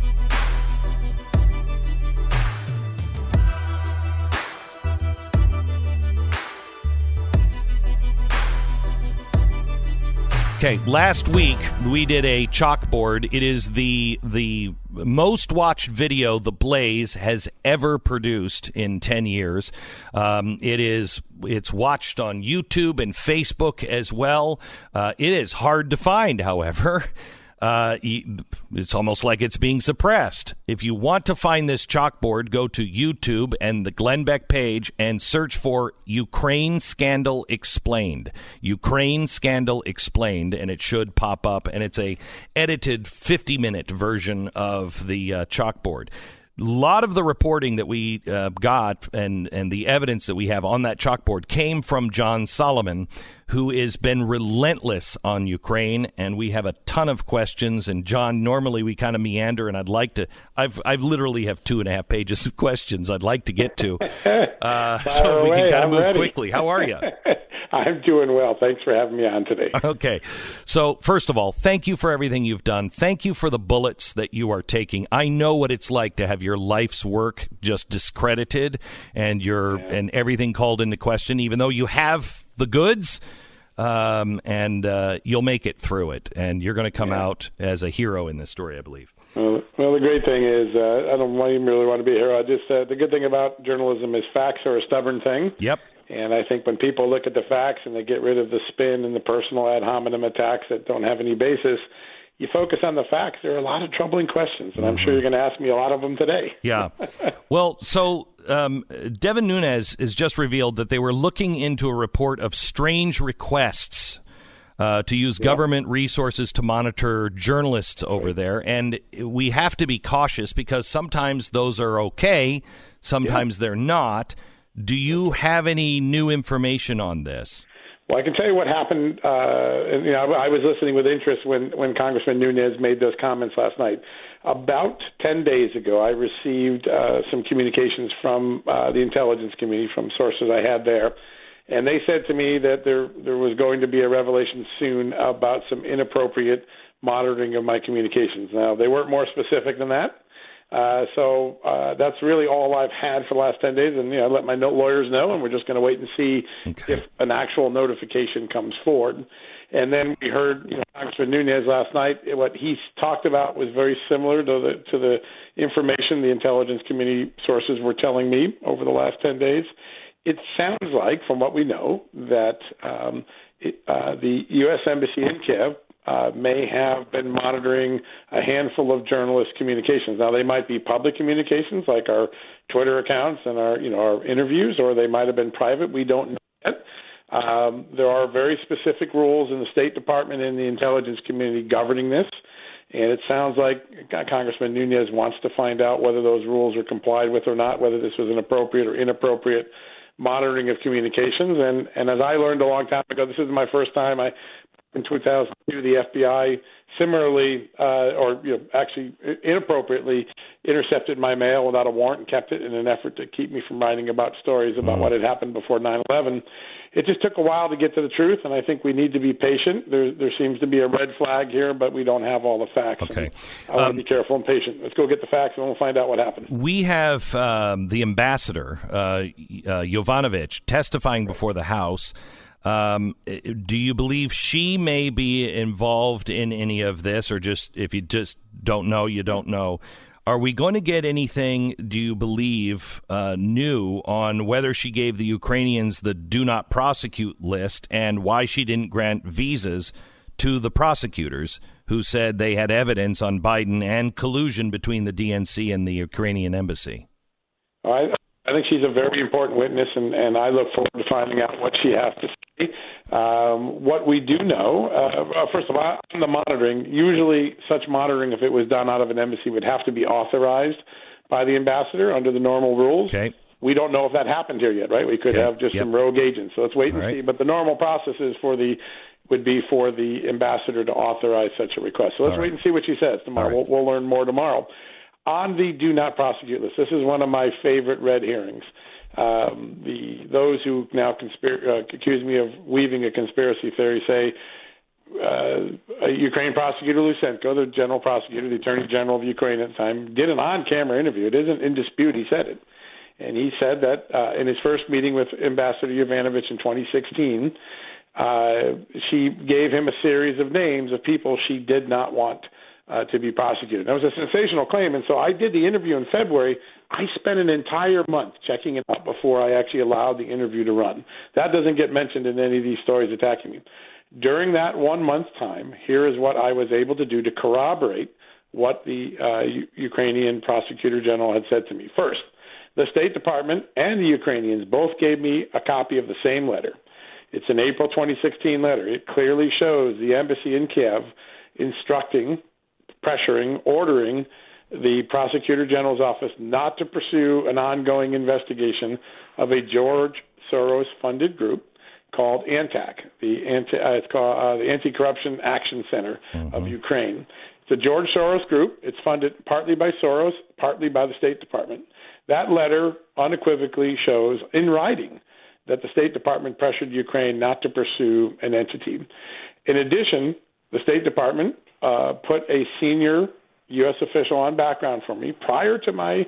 Okay, last week we did a chalkboard. It is the most watched video The Blaze has ever produced in 10 years. It's watched on YouTube and Facebook as well. It is hard to find, however. It's almost like it's being suppressed. If you want to find this chalkboard, go to YouTube and the Glenn Beck page and search for Ukraine Scandal Explained. Ukraine Scandal Explained, and it should pop up. And it's a edited 50-minute version of the chalkboard. A lot of the reporting that we got and the evidence that we have on that chalkboard came from John Solomon, who has been relentless on Ukraine, and we have a ton of questions. And John, normally we kind of meander, and I've literally have 2.5 pages of questions I'd like to get to, so we can kind of move quickly. How are you? I'm doing well. Thanks for having me on today. Okay. So, first of all, thank you for everything you've done. Thank you for the bullets that you are taking. I know what it's like to have your life's work just discredited and and everything called into question, even though you have the goods. and you'll make it through it, and you're going to come out as a hero in this story, I believe. Well, the great thing is, I don't even really want to be a hero. The good thing about journalism is facts are a stubborn thing. Yep. And I think when people look at the facts and they get rid of the spin and the personal ad hominem attacks that don't have any basis, you focus on the facts. There are a lot of troubling questions, and I'm sure you're going to ask me a lot of them today. Yeah. Well, so Devin Nunes has just revealed that they were looking into a report of strange requests to use government resources to monitor journalists over there. And we have to be cautious because sometimes those are okay, sometimes they're not. Do you have any new information on this? Well, I can tell you what happened. I was listening with interest when Congressman Nunes made those comments last night. About 10 days ago, I received some communications from the intelligence community, from sources I had there, and they said to me that there was going to be a revelation soon about some inappropriate monitoring of my communications. Now, they weren't more specific than that. So that's really all I've had for the last 10 days. And I let my lawyers know, and we're just going to wait and see if an actual notification comes forward. And then we heard Congressman Nunes last night. What he talked about was very similar to the information the intelligence community sources were telling me over the last 10 days. It sounds like, from what we know, that the U.S. Embassy in Kiev may have been monitoring a handful of journalists' communications. Now, they might be public communications, like our Twitter accounts and our interviews, or they might have been private. We don't know yet. There are very specific rules in the State Department and the intelligence community governing this, and it sounds like Congressman Nunes wants to find out whether those rules are complied with or not, whether this was an appropriate or inappropriate monitoring of communications. And as I learned a long time ago, this isn't my first time. In 2002, the FBI similarly, actually inappropriately intercepted my mail without a warrant and kept it in an effort to keep me from writing about stories about what had happened before 9/11. It just took a while to get to the truth, and I think we need to be patient. There seems to be a red flag here, but we don't have all the facts. Okay. I want to be careful and patient. Let's go get the facts, and we'll find out what happened. We have the ambassador, Yovanovitch, testifying before the House. Do you believe she may be involved in any of this, or just if you just don't know, you don't know? Are we going to get anything, do you believe, new on whether she gave the Ukrainians the do not prosecute list and why she didn't grant visas to the prosecutors who said they had evidence on Biden and collusion between the DNC and the Ukrainian embassy? I think she's a very important witness, and I look forward to finding out what she has to say. What we do know, first of all, on the monitoring, usually such monitoring, if it was done out of an embassy, would have to be authorized by the ambassador under the normal rules. Okay. We don't know if that happened here yet, right? We could have just some rogue agents. So let's wait and see. But the normal process is would be for the ambassador to authorize such a request. So let's wait and see what she says tomorrow. Right. We'll learn more tomorrow. On the do not prosecute list, this is one of my favorite red herrings. Those who now accuse me of weaving a conspiracy theory say Ukraine prosecutor Lysenko, the general prosecutor, the attorney general of Ukraine at the time, did an on-camera interview. It isn't in dispute. He said it. And he said that in his first meeting with Ambassador Yovanovitch in 2016, she gave him a series of names of people she did not want to be prosecuted. That was a sensational claim, and so I did the interview in February. I spent an entire month checking it out before I actually allowed the interview to run. That doesn't get mentioned in any of these stories attacking me. During that 1 month time, here is what I was able to do to corroborate what the Ukrainian prosecutor general had said to me. First, the State Department and the Ukrainians both gave me a copy of the same letter. It's an April 2016 letter. It clearly shows the embassy in Kiev instructing, pressuring, ordering the Prosecutor General's office not to pursue an ongoing investigation of a George Soros-funded group called ANTAC. It's called the Anti-Corruption Action Center of Ukraine. It's a George Soros group. It's funded partly by Soros, partly by the State Department. That letter unequivocally shows in writing that the State Department pressured Ukraine not to pursue an entity. In addition, the State Department put a senior U.S. official on background for me prior to my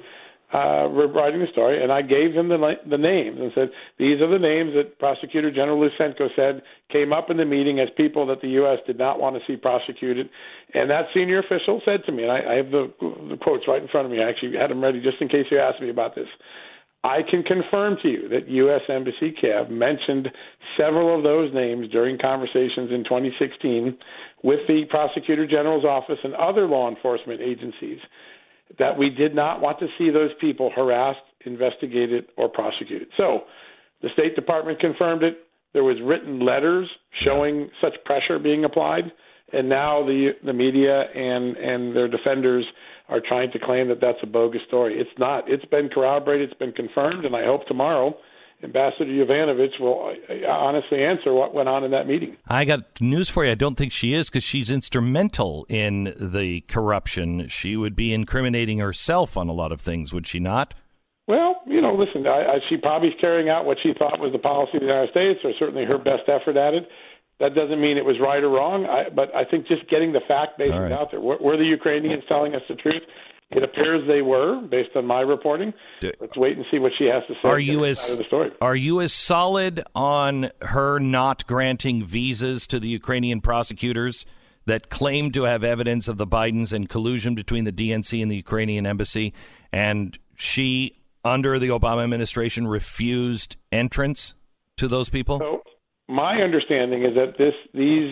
writing the story, and I gave him the names and said, these are the names that Prosecutor General Lutsenko said came up in the meeting as people that the U.S. did not want to see prosecuted. And that senior official said to me, and I have the quotes right in front of me. I actually had them ready just in case you asked me about this. I can confirm to you that U.S. Embassy CAB mentioned several of those names during conversations in 2016 with the Prosecutor General's office and other law enforcement agencies, that we did not want to see those people harassed, investigated, or prosecuted. So the State Department confirmed it. There was written letters showing such pressure being applied, and now the media and their defenders are trying to claim that that's a bogus story. It's not. It's been corroborated. It's been confirmed, and I hope tomorrow Ambassador Yovanovitch will honestly answer what went on in that meeting. I got news for you. I don't think she is, because she's instrumental in the corruption. She would be incriminating herself on a lot of things, would she not? Well, listen, she probably is carrying out what she thought was the policy of the United States, or certainly her best effort at it. That doesn't mean it was right or wrong, but I think just getting the fact basis out there. Were the Ukrainians telling us the truth? It appears they were, based on my reporting. Let's wait and see what she has to say. Are you as solid on her not granting visas to the Ukrainian prosecutors that claim to have evidence of the Bidens and collusion between the DNC and the Ukrainian embassy, and she, under the Obama administration, refused entrance to those people? So my understanding is that these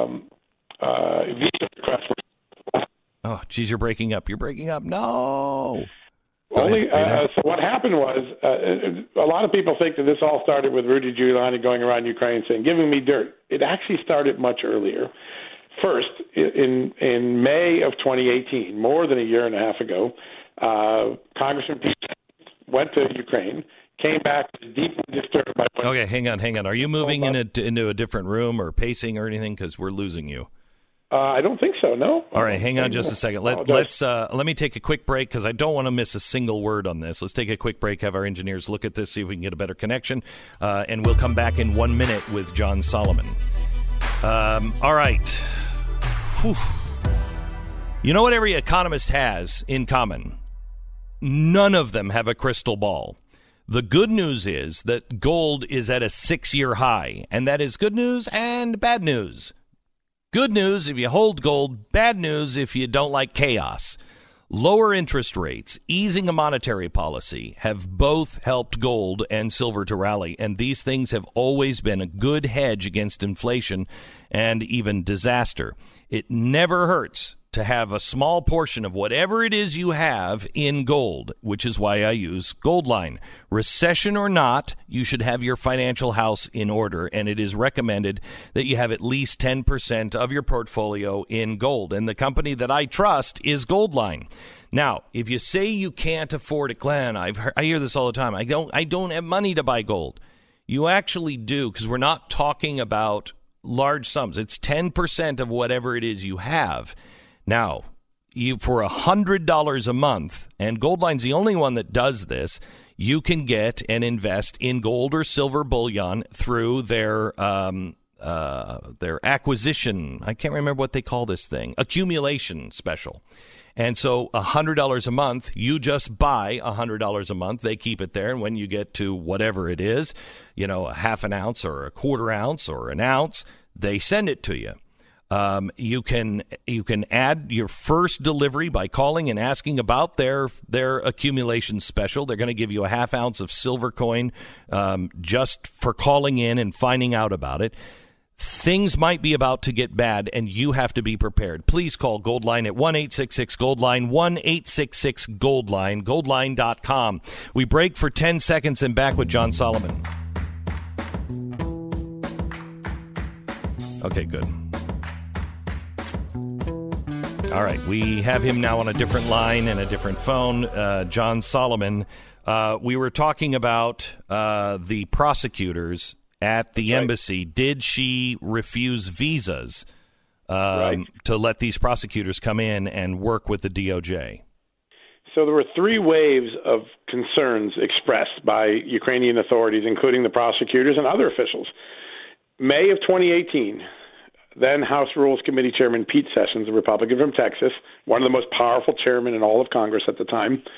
visa requests were... Oh, geez, you're breaking up. You're breaking up. No. So what happened was, a lot of people think that this all started with Rudy Giuliani going around Ukraine saying, giving me dirt. It actually started much earlier. First, in May of 2018, more than a year and a half ago, Congressman Pete went to Ukraine, came back deeply disturbed by... Okay, hang on. Are you moving into a different room or pacing or anything? Because we're losing you. I don't think so, no. All right, hang on just a second. Let me take a quick break, because I don't want to miss a single word on this. Let's take a quick break, have our engineers look at this, see if we can get a better connection, and we'll come back in 1 minute with John Solomon. All right. Whew. You know what every economist has in common? None of them have a crystal ball. The good news is that gold is at a 6-year high, and that is good news and bad news. Good news if you hold gold, bad news if you don't like chaos. Lower interest rates, easing a monetary policy have both helped gold and silver to rally, and these things have always been a good hedge against inflation and even disaster. It never hurts to have a small portion of whatever it is you have in gold, which is why I use Goldline. Recession or not, you should have your financial house in order, and it is recommended that you have at least 10% of your portfolio in gold. And the company that I trust is Goldline. Now, if you say you can't afford it, Glenn, I hear this all the time. I don't have money to buy gold. You actually do, because we're not talking about large sums. It's 10% of whatever it is you have. Now, for $100 a month, and Goldline's the only one that does this, you can get and invest in gold or silver bullion through their acquisition. I can't remember what they call this thing. Accumulation special. And so $100 a month, you just buy $100 a month. They keep it there. And when you get to whatever it is, a half an ounce or a quarter ounce or an ounce, they send it to you. You can add your first delivery by calling and asking about their accumulation special. They're going to give you a half ounce of silver coin just for calling in and finding out about it. Things might be about to get bad, and you have to be prepared. Please call Goldline at 1-866-GOLDLINE, 1-866-GOLDLINE, goldline.com. We break for 10 seconds and back with John Solomon. Okay, good. All right, we have him now on a different line and a different phone. John Solomon. We were talking about the prosecutors at the embassy. Did she refuse visas to let these prosecutors come in and work with the DOJ? So there were 3 waves of concerns expressed by Ukrainian authorities, including the prosecutors and other officials. May of 2018, then House Rules Committee Chairman Pete Sessions, a Republican from Texas, one of the most powerful chairmen in all of Congress at the time,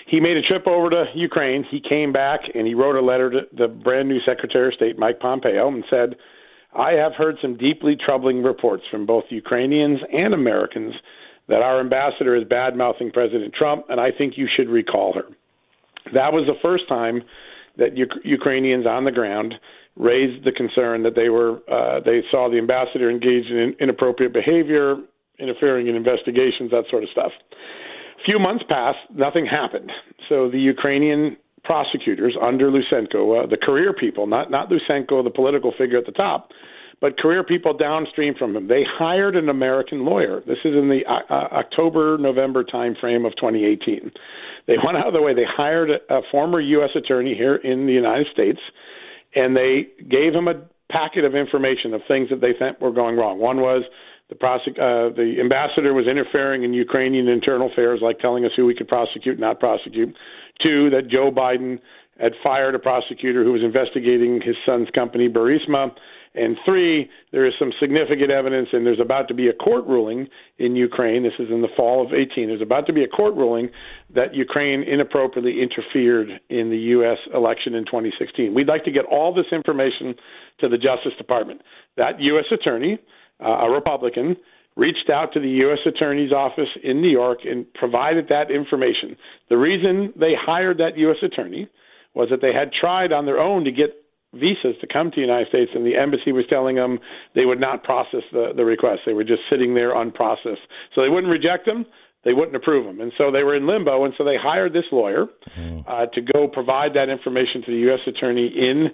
He made a trip over to Ukraine. He came back and he wrote a letter to the brand new Secretary of State, Mike Pompeo, and said, I have heard some deeply troubling reports from both Ukrainians and Americans that our ambassador is bad-mouthing President Trump, and I think you should recall her. That was the first time that Ukrainians on the ground raised the concern that they saw the ambassador engaged in inappropriate behavior, interfering in investigations, that sort of stuff. A few months passed, nothing happened. So the Ukrainian prosecutors under Lysenko, the career people, not Lysenko, the political figure at the top, but career people downstream from him, they hired an American lawyer. This is in the October-November timeframe of 2018. They went out of the way. They hired a former U.S. attorney here in the United States, and they gave him a packet of information of things that they thought were going wrong. One was the ambassador was interfering in Ukrainian internal affairs, like telling us who we could prosecute, not prosecute. Two, that Joe Biden had fired a prosecutor who was investigating his son's company, Burisma. And three, there is some significant evidence, and there's about to be a court ruling in Ukraine. This is in the fall of 18. There's about to be a court ruling that Ukraine inappropriately interfered in the U.S. election in 2016. We'd like to get all this information to the Justice Department. That U.S. attorney, a Republican, reached out to the U.S. Attorney's Office in New York and provided that information. The reason they hired that U.S. attorney was that they had tried on their own to get visas to come to the United States, and the embassy was telling them they would not process the request. They were just sitting there unprocessed. So they wouldn't reject them. They wouldn't approve them. And so they were in limbo, and so they hired this lawyer to go provide that information to the U.S. attorney in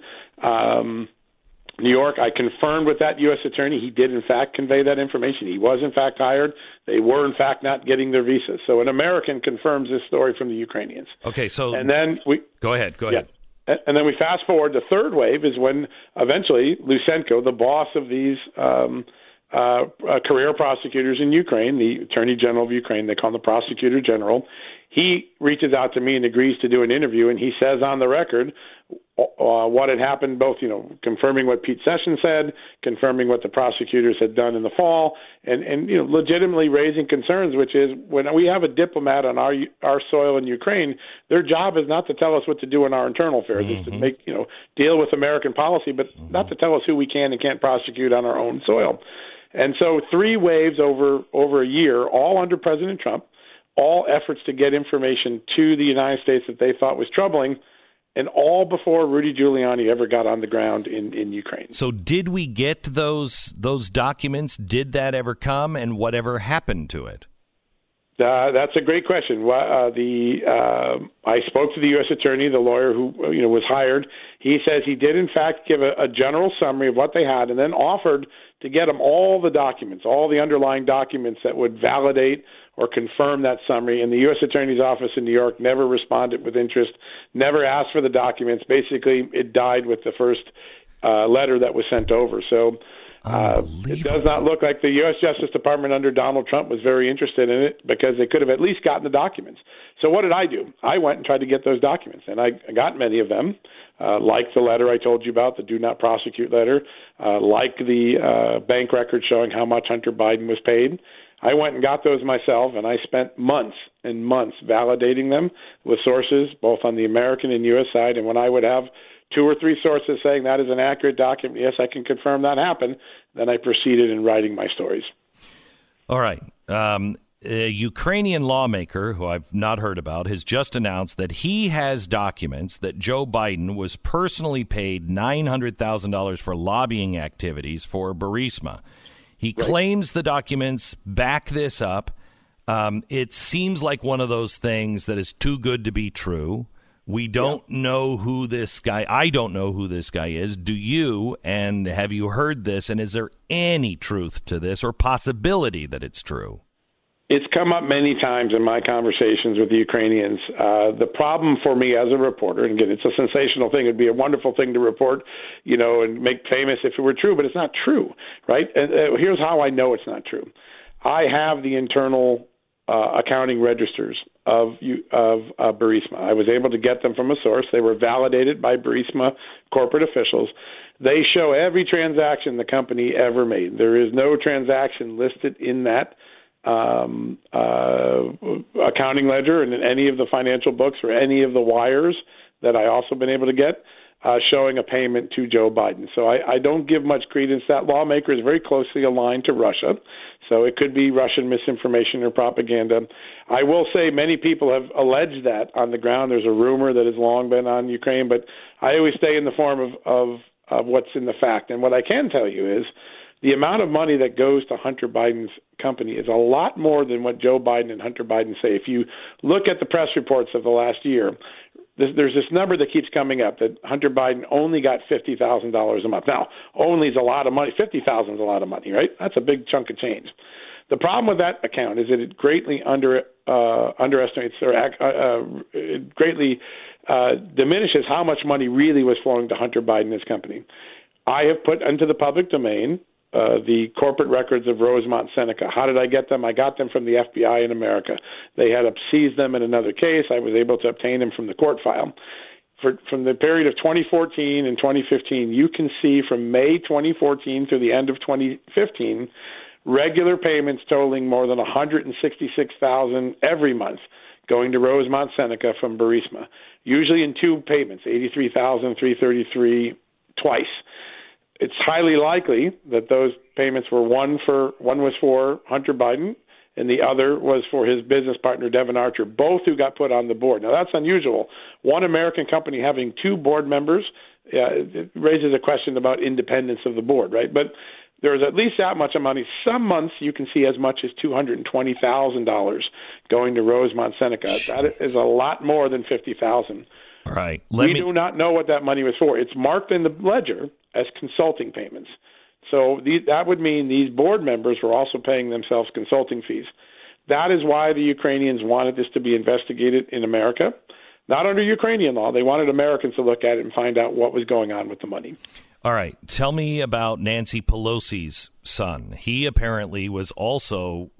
New York. I confirmed with that U.S. attorney. He did, in fact, convey that information. He was, in fact, hired. They were, in fact, not getting their visas. So an American confirms this story from the Ukrainians. Okay, so and then we go ahead. Yeah. And then we fast forward. The third wave is when eventually Lysenko, the boss of these career prosecutors in Ukraine, the Attorney General of Ukraine, they call him the Prosecutor General, he reaches out to me and agrees to do an interview, and he says on the record what had happened, both, confirming what Pete Sessions said, confirming what the prosecutors had done in the fall, and legitimately raising concerns, which is when we have a diplomat on our soil in Ukraine, their job is not to tell us what to do in our internal affairs, it's to make, deal with American policy, but not to tell us who we can and can't prosecute on our own soil. And so 3 waves over a year, all under President Trump, all efforts to get information to the United States that they thought was troubling, and all before Rudy Giuliani ever got on the ground in Ukraine. So did we get those documents? Did that ever come, and whatever happened to it? That's a great question. I spoke to the U.S. attorney, the lawyer who was hired. He says he did, in fact, give a general summary of what they had, and then offered to get them all the documents, all the underlying documents that would validate or confirm that summary. And the U.S. Attorney's Office in New York never responded with interest, never asked for the documents. Basically, it died with the first letter that was sent over. So it does not look like the U.S. Justice Department under Donald Trump was very interested in it, because they could have at least gotten the documents. So what did I do? I went and tried to get those documents, and I got many of them, like the letter I told you about, the do not prosecute letter, like the bank record showing how much Hunter Biden was paid. I went and got those myself, and I spent months and months validating them with sources both on the American and U.S. side. And when I would have 2 or 3 sources saying that is an accurate document, yes, I can confirm that happened, then I proceeded in writing my stories. All right. A Ukrainian lawmaker, who I've not heard about, has just announced that he has documents that Joe Biden was personally paid $900,000 for lobbying activities for Burisma. He claims the documents back this up. It seems like one of those things that is too good to be true. We don't know who this guy, I don't know who this guy is. Do you? And have you heard this? And is there any truth to this or possibility that it's true? It's come up many times in my conversations with the Ukrainians. The problem for me as a reporter, and again, it's a sensational thing. It'd be a wonderful thing to report, and make famous if it were true, but it's not true, right? And here's how I know it's not true. I have the internal accounting registers of Burisma. I was able to get them from a source. They were validated by Burisma corporate officials. They show every transaction the company ever made. There is no transaction listed in that accounting ledger and in any of the financial books or any of the wires that I also been able to get showing a payment to Joe Biden. So I don't give much credence. That lawmaker is very closely aligned to Russia, so it could be Russian misinformation or propaganda. I will say many people have alleged that on the ground. There's a rumor that has long been on Ukraine, but I always stay in the form of what's in the fact. And what I can tell you is the amount of money that goes to Hunter Biden's company is a lot more than what Joe Biden and Hunter Biden say. If you look at the press reports of the last year, there's this number that keeps coming up that Hunter Biden only got $50,000 a month. Now, only is a lot of money. $50,000 is a lot of money, right? That's a big chunk of change. The problem with that account is that it greatly underestimates or it greatly diminishes how much money really was flowing to Hunter Biden and his company. I have put into the public domain the corporate records of Rosemont Seneca. How did I get them? I got them from the FBI in America. They had seized them in another case. I was able to obtain them from the court file. From the period of 2014 and 2015, you can see from May 2014 through the end of 2015, regular payments totaling more than $166,000 every month going to Rosemont Seneca from Burisma, usually in two payments, $83,333 twice. It's highly likely that those payments were one was for Hunter Biden and the other was for his business partner, Devon Archer, both who got put on the board. Now, that's unusual. One American company having two board members it raises a question about independence of the board, right? But there's at least that much money. Some months you can see as much as $220,000 going to Rosemont Seneca. That is a lot more than $50,000. All right. We do not know what that money was for. It's marked in the ledger as consulting payments. So that would mean these board members were also paying themselves consulting fees. That is why the Ukrainians wanted this to be investigated in America. Not under Ukrainian law. They wanted Americans to look at it and find out what was going on with the money. All right. Tell me about Nancy Pelosi's son. He apparently was also,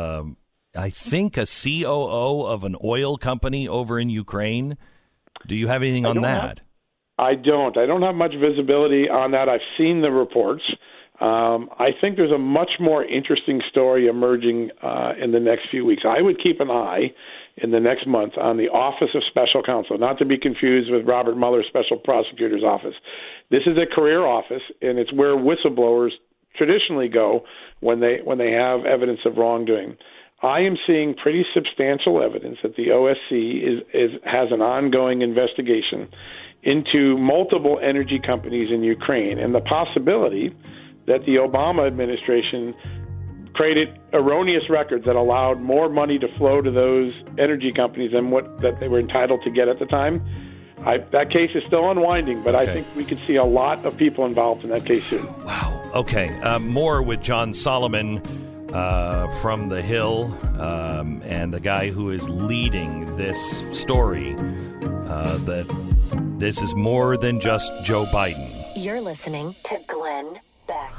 I think, a COO of an oil company over in Ukraine. Do you have anything on that? I don't have much visibility on that. I've seen the reports. I think there's a much more interesting story emerging in the next few weeks. I would keep an eye in the next month on the Office of Special Counsel, not to be confused with Robert Mueller's Special Prosecutor's Office. This is a career office, and it's where whistleblowers traditionally go when they have evidence of wrongdoing. I am seeing pretty substantial evidence that the OSC has an ongoing investigation into multiple energy companies in Ukraine and the possibility that the Obama administration created erroneous records that allowed more money to flow to those energy companies than that they were entitled to get at the time. That case is still unwinding, but okay. I think we could see a lot of people involved in that case soon. Wow. Okay. More with John Solomon from The Hill and the guy who is leading this story that this is more than just Joe Biden. You're listening to Glenn Beck.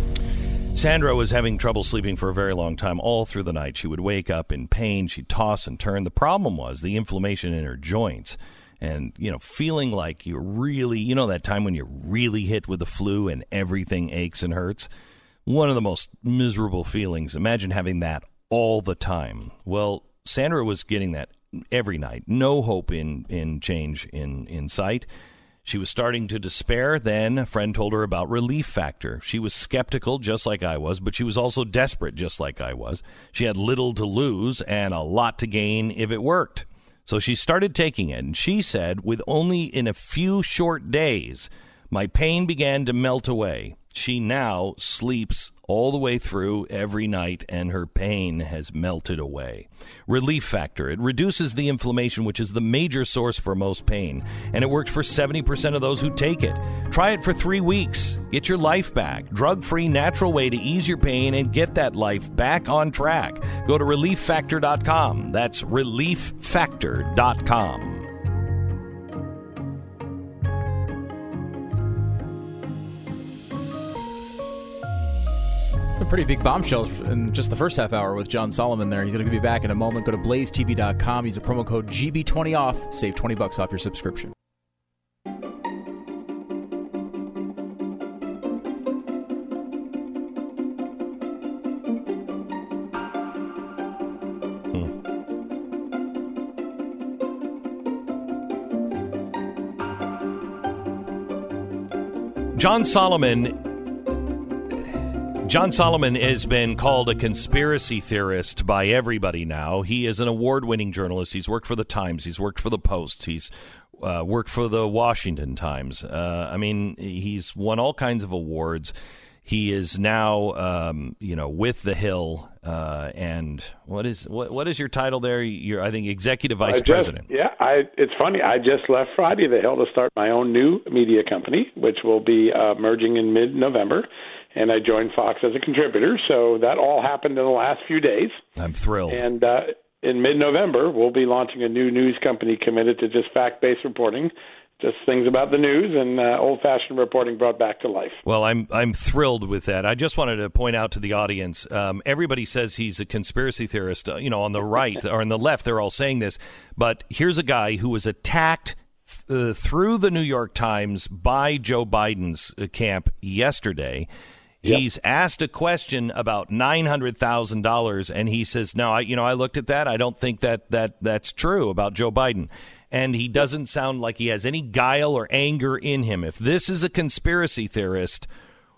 Sandra was having trouble sleeping for a very long time. All through the night, she would wake up in pain. She'd toss and turn. The problem was the inflammation in her joints. And, feeling like you're really, that time when you're really hit with the flu and everything aches and hurts. One of the most miserable feelings. Imagine having that all the time. Well, Sandra was getting that every night. No hope in change in sight. She was starting to despair. Then a friend told her about Relief Factor. She was skeptical, just like I was, but she was also desperate, just like I was. She had little to lose and a lot to gain if it worked. So she started taking it, and she said, with only in a few short days, my pain began to melt away. She now sleeps all the way through every night, and her pain has melted away. Relief Factor. It reduces the inflammation, which is the major source for most pain, and it works for 70% of those who take it. Try it for 3 weeks. Get your life back. Drug-free, natural way to ease your pain and get that life back on track. Go to ReliefFactor.com. That's ReliefFactor.com. A pretty big bombshell in just the first half hour with John Solomon there. He's going to be back in a moment. Go to blazetv.com. Use the promo code GB20 off. Save $20 off your subscription. John Solomon has been called a conspiracy theorist by everybody now. He is an award-winning journalist. He's worked for the Times. He's worked for the Post. He's worked for the Washington Times. He's won all kinds of awards. He is now, with The Hill. And what is your title there? You're, I think, executive vice president. Yeah, it's funny. I just left Friday The Hill to start my own new media company, which will be merging in mid-November. And I joined Fox as a contributor. So that all happened in the last few days. I'm thrilled. And in mid-November, we'll be launching a new news company committed to just fact-based reporting, just things about the news and old-fashioned reporting brought back to life. Well, I'm thrilled with that. I just wanted to point out to the audience, everybody says he's a conspiracy theorist. On the right or on the left, they're all saying this. But here's a guy who was attacked through the New York Times by Joe Biden's camp yesterday. Yep. He's asked a question about $900,000, and he says, "No, I looked at that. I don't think that's true about Joe Biden." And he doesn't sound like he has any guile or anger in him. If this is a conspiracy theorist,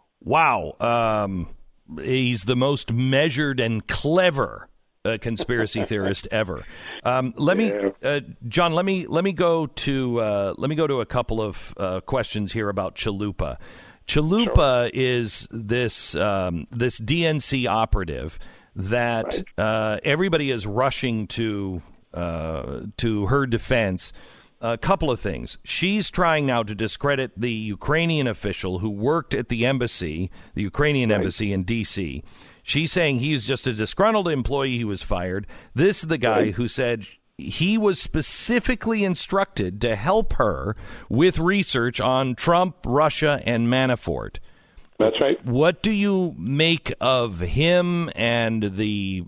wow, he's the most measured and clever conspiracy theorist ever. John, let me go to a couple of questions here about Chalupa. Chalupa is this DNC operative that everybody is rushing to her defense. A couple of things. She's trying now to discredit the Ukrainian official who worked at the embassy, the Ukrainian embassy in D.C. She's saying he's just a disgruntled employee who was fired. This is the guy who said he was specifically instructed to help her with research on Trump, Russia, and Manafort. That's right. What do you make of him and the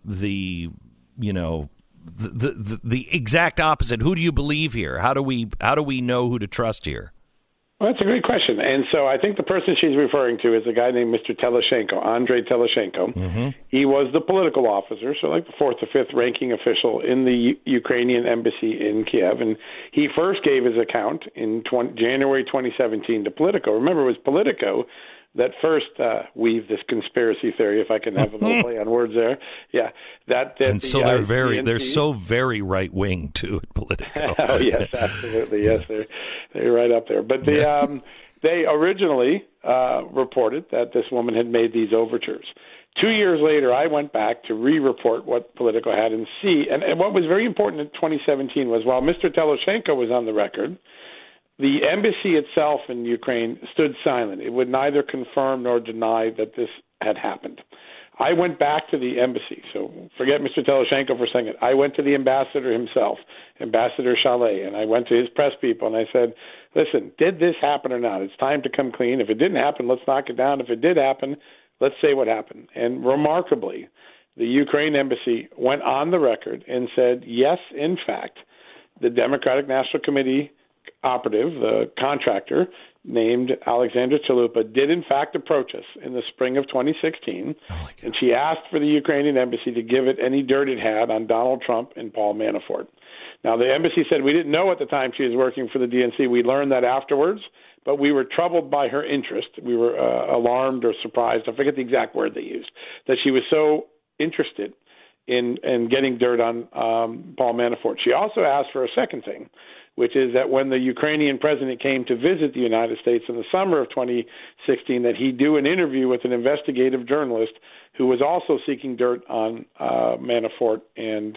exact opposite? Who do you believe here? How do we know who to trust here? Well, that's a great question. And so I think the person she's referring to is a guy named Mr. Teleshenko, Andrei Teleshenko. Mm-hmm. He was the political officer, so like the fourth or fifth ranking official in the Ukrainian embassy in Kiev. And he first gave his account in January 2017 to Politico. Remember, it was Politico that first weaved this conspiracy theory, if I can have a little play on words there. Yeah. And so they're so very right wing too at Politico. Oh yes, absolutely. Yes, they're right up there. But they originally reported that this woman had made these overtures. 2 years later, I went back to re-report what Politico had and see. And what was very important in 2017 was while Mr. Teleshenko was on the record, the embassy itself in Ukraine stood silent. It would neither confirm nor deny that this had happened. I went back to the embassy, so forget Mr. Teleshenko for a second. I went to the ambassador himself, Ambassador Chalet, and I went to his press people, and I said, listen, did this happen or not? It's time to come clean. If it didn't happen, let's knock it down. If it did happen, let's say what happened. And remarkably, the Ukraine embassy went on the record and said, yes, in fact, the Democratic National Committee operative, the contractor named Alexandra Chalupa, did in fact approach us in the spring of 2016, and she asked for the Ukrainian embassy to give it any dirt it had on Donald Trump and Paul Manafort. Now, the embassy said we didn't know at the time she was working for the DNC. We learned that afterwards, but we were troubled by her interest. We were alarmed or surprised, I forget the exact word they used, that she was so interested in getting dirt on Paul Manafort. She also asked for a second thing, which is that when the Ukrainian president came to visit the United States in the summer of 2016, that he do an interview with an investigative journalist who was also seeking dirt on Manafort and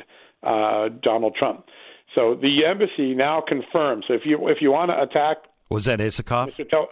Donald Trump. So the embassy now confirms. So if you want to attack, was that Isikoff?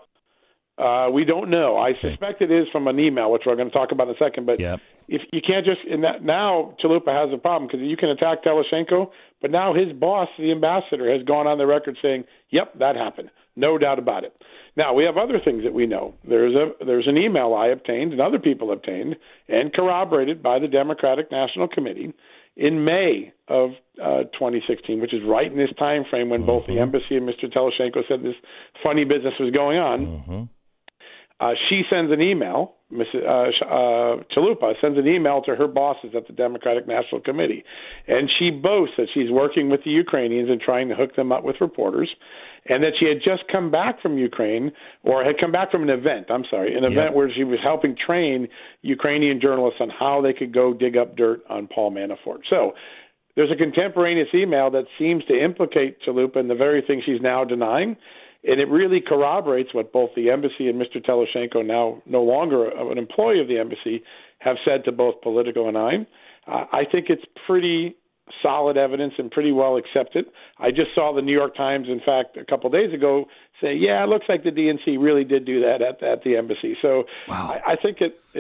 We don't know. I suspect it is from an email, which we're going to talk about in a second. But if you can't just now Chalupa has a problem because you can attack Teleshenko, but now his boss, the ambassador, has gone on the record saying, "Yep, that happened, no doubt about it." Now we have other things that we know. There's an email I obtained and other people obtained and corroborated by the Democratic National Committee in May of 2016, which is right in this time frame when both the embassy and Mr. Teleshenko said this funny business was going on. She sends an email Mrs. Chalupa sends an email to her bosses at the Democratic National Committee, and she boasts that she's working with the Ukrainians and trying to hook them up with reporters, and that she had just come back from Ukraine, or had come back from an event where she was helping train Ukrainian journalists on how they could go dig up dirt on Paul Manafort. So there's a contemporaneous email that seems to implicate Chalupa in the very thing she's now denying, and it really corroborates what both the embassy and Mr. Teloshenko, now no longer an employee of the embassy, have said to both Politico and I think it's pretty solid evidence and pretty well accepted. I just saw the New York Times, in fact, a couple of days ago say, yeah, it looks like the DNC really did do that at the embassy. So wow. I think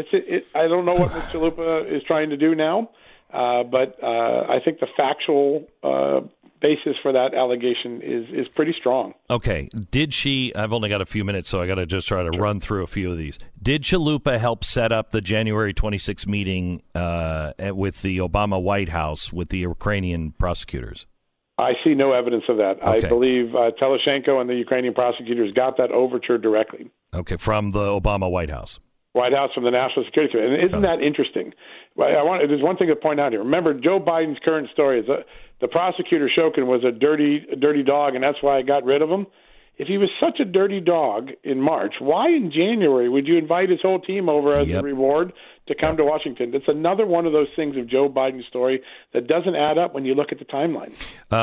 I don't know what Ms. Chalupa is trying to do now, but I think the factual basis for that allegation is pretty strong. Okay. Did she, I've only got a few minutes, so I got to just try to run through a few of these. Did Chalupa help set up the January 26 meeting with the Obama White House with the Ukrainian prosecutors? I see no evidence of that. Okay. I believe Teloshenko and the Ukrainian prosecutors got that overture directly. Okay, from the Obama White House. White House, from the National Security Committee. And isn't that interesting? There's one thing to point out here. Remember, Joe Biden's current story is the prosecutor, Shokin, was a dirty dog, and that's why I got rid of him. If he was such a dirty dog in March, why in January would you invite his whole team over as a reward to come to Washington? That's another one of those things of Joe Biden's story that doesn't add up when you look at the timeline.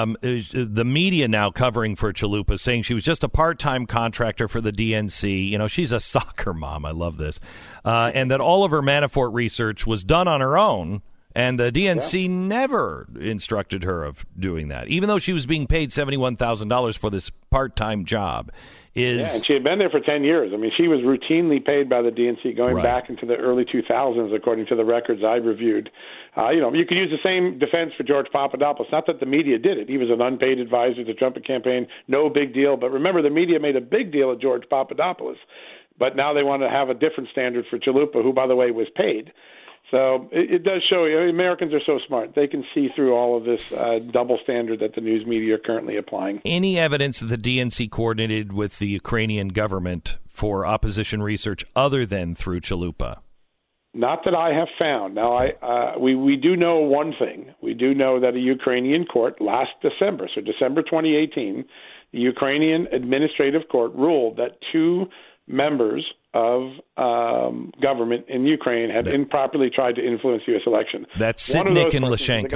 The media now covering for Chalupa, saying she was just a part-time contractor for the DNC. You know, she's a soccer mom. I love this. And that all of her Manafort research was done on her own. And the DNC never instructed her of doing that, even though she was being paid $71,000 for this part-time job. And she had been there for 10 years. I mean, she was routinely paid by the DNC going back into the early 2000s, according to the records I've reviewed. You could use the same defense for George Papadopoulos. Not that the media did it. He was an unpaid advisor to the Trump campaign. No big deal. But remember, the media made a big deal of George Papadopoulos. But now they want to have a different standard for Chalupa, who, by the way, was paid. So it does show you, Americans are so smart. They can see through all of this double standard that the news media are currently applying. Any evidence that the DNC coordinated with the Ukrainian government for opposition research other than through Chalupa? Not that I have found. Now, we do know one thing. We do know that a Ukrainian court last December, so December 2018, the Ukrainian Administrative Court ruled that two members of government in Ukraine had improperly tried to influence the U.S. election. That's Sitnik and Lyshenko.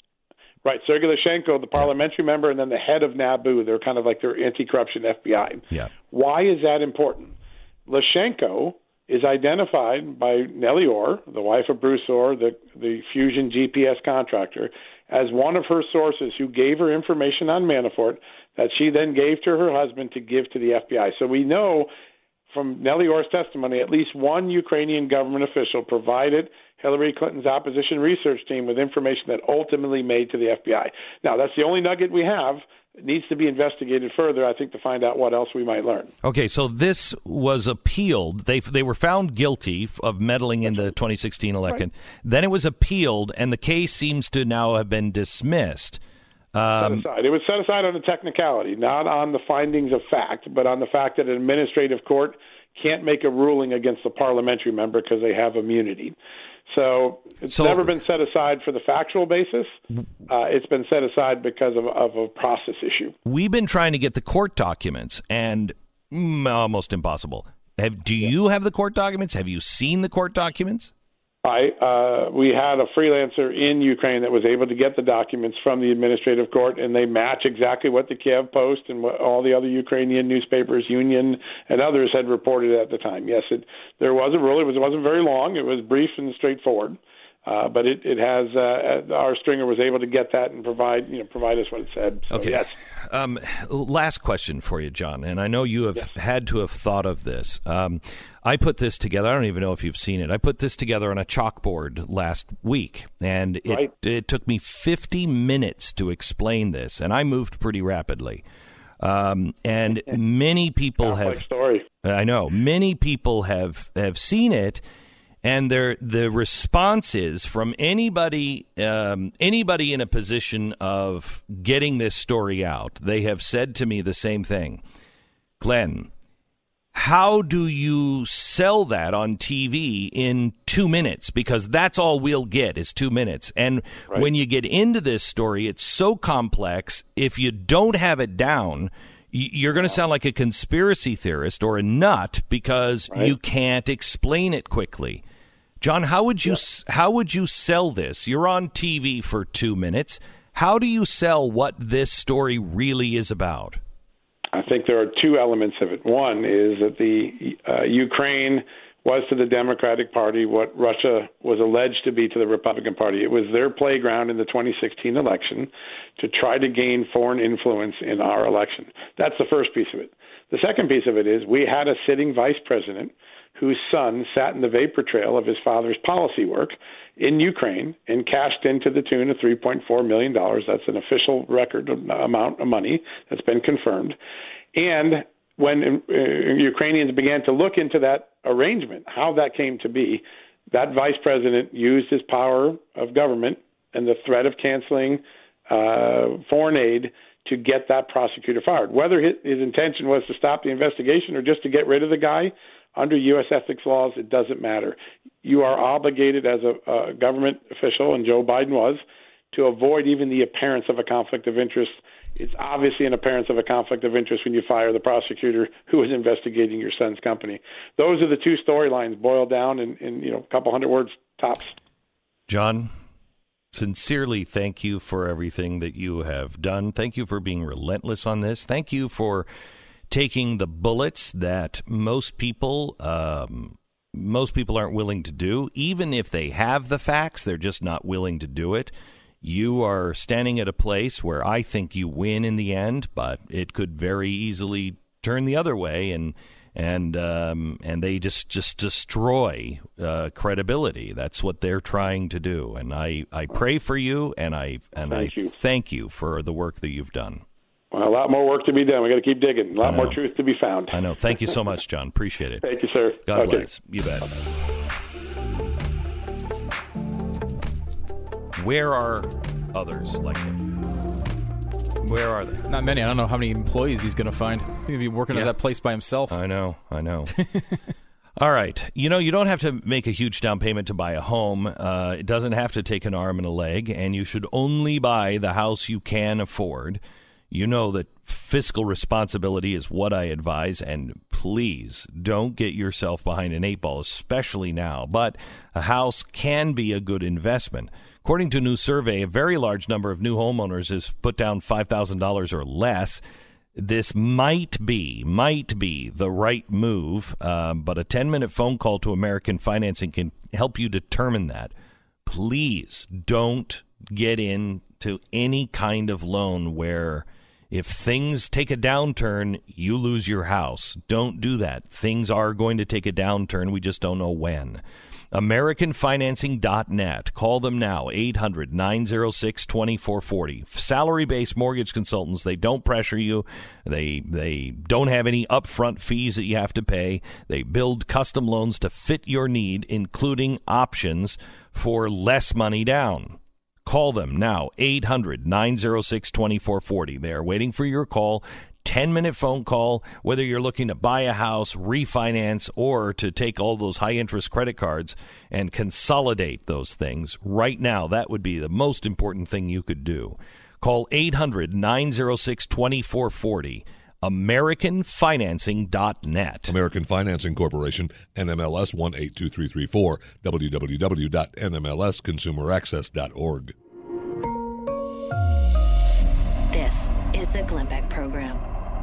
Sergei Lyshenko, the parliamentary member, and then the head of NABU. They're kind of like their anti-corruption FBI. Yeah. Why is that important? Lyshenko is identified by Nellie Orr, the wife of Bruce Orr, the Fusion GPS contractor, as one of her sources who gave her information on Manafort that she then gave to her husband to give to the FBI. So we know from Nellie Orr's testimony, at least one Ukrainian government official provided Hillary Clinton's opposition research team with information that ultimately made to the FBI. Now, that's the only nugget we have. It needs to be investigated further, I think, to find out what else we might learn. Okay, so this was appealed. They were found guilty of meddling in the 2016 election. Right. Then it was appealed, and the case seems to now have been dismissed. Set aside. It was set aside on a technicality, not on the findings of fact, but on the fact that an administrative court can't make a ruling against the parliamentary member because they have immunity. So it's never been set aside for the factual basis. It's been set aside because of a process issue. We've been trying to get the court documents, and almost impossible. Do you have the court documents? Have you seen the court documents? We had a freelancer in Ukraine that was able to get the documents from the administrative court, and they match exactly what the Kiev Post and what all the other Ukrainian newspapers, Union and others, had reported at the time. Yes, there was a rule. It wasn't very long. It was brief and straightforward. But it has our stringer was able to get that and provide us what it said. So, okay. Yes. Last question for you, John, and I know you have had to have thought of this. I put this together. I don't even know if you've seen it. I put this together on a chalkboard last week, and it took me 50 minutes to explain this, and I moved pretty rapidly. And many people have. Story. I know many people have seen it. And the response is from anybody in a position of getting this story out. They have said to me the same thing. Glenn, how do you sell that on TV in 2 minutes? Because that's all we'll get is 2 minutes. And when you get into this story, it's so complex. If you don't have it down, you're going to sound like a conspiracy theorist or a nut because you can't explain it quickly. John, how would you sell this? You're on TV for 2 minutes. How do you sell what this story really is about? I think there are two elements of it. One is that the Ukraine was to the Democratic Party what Russia was alleged to be to the Republican Party. It was their playground in the 2016 election to try to gain foreign influence in our election. That's the first piece of it. The second piece of it is we had a sitting vice president whose son sat in the vapor trail of his father's policy work in Ukraine and cashed in to the tune of $3.4 million. That's an official record amount of money that's been confirmed. And when Ukrainians began to look into that arrangement, how that came to be, that vice president used his power of government and the threat of canceling foreign aid to get that prosecutor fired. Whether his intention was to stop the investigation or just to get rid of the guy, under U.S. ethics laws, it doesn't matter. You are obligated as a government official, and Joe Biden was, to avoid even the appearance of a conflict of interest. It's obviously an appearance of a conflict of interest when you fire the prosecutor who is investigating your son's company. Those are the two storylines boiled down in a couple hundred words tops. John, sincerely thank you for everything that you have done. Thank you for being relentless on this. Thank you for taking the bullets that most people aren't willing to do. Even if they have the facts, they're just not willing to do it. You are standing at a place where I think you win in the end, but it could very easily turn the other way, and they just destroy credibility. That's what they're trying to do. And I pray for you, and I thank you for the work that you've done. Well, a lot more work to be done. We got to keep digging. A lot more truth to be found. I know. Thank you so much, John. Appreciate it. Thank you, sir. God bless. You bet. Where are others like him? Where are they? Not many. I don't know how many employees he's going to find. I think he'll be working at that place by himself. I know. All right. You don't have to make a huge down payment to buy a home. It doesn't have to take an arm and a leg, and you should only buy the house you can afford. You know that fiscal responsibility is what I advise, and please don't get yourself behind an 8 ball, especially now. But a house can be a good investment. According to a new survey, a very large number of new homeowners has put down $5,000 or less. This might be the right move, but a 10-minute phone call to American Financing can help you determine that. Please don't get into any kind of loan where if things take a downturn, you lose your house. Don't do that. Things are going to take a downturn. We just don't know when. AmericanFinancing.net. Call them now, 800-906-2440. Salary-based mortgage consultants. They don't pressure you. They don't have any upfront fees that you have to pay. They build custom loans to fit your need, including options for less money down. Call them now, 800-906-2440. They are waiting for your call. 10-minute phone call, whether you're looking to buy a house, refinance, or to take all those high-interest credit cards and consolidate those things. Right now, that would be the most important thing you could do. Call 800-906-2440. AmericanFinancing.net. American Financing Corporation, NMLS 182334, www.nmlsconsumeraccess.org. This is the Glenn Beck Program.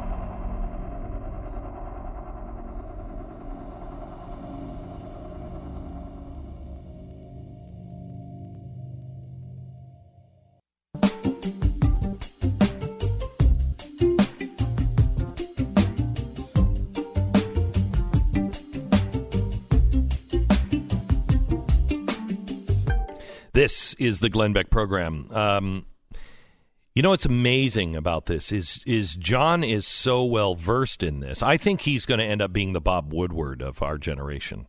This is the Glenn Beck Program. What's amazing about this is John is so well versed in this. I think he's going to end up being the Bob Woodward of our generation.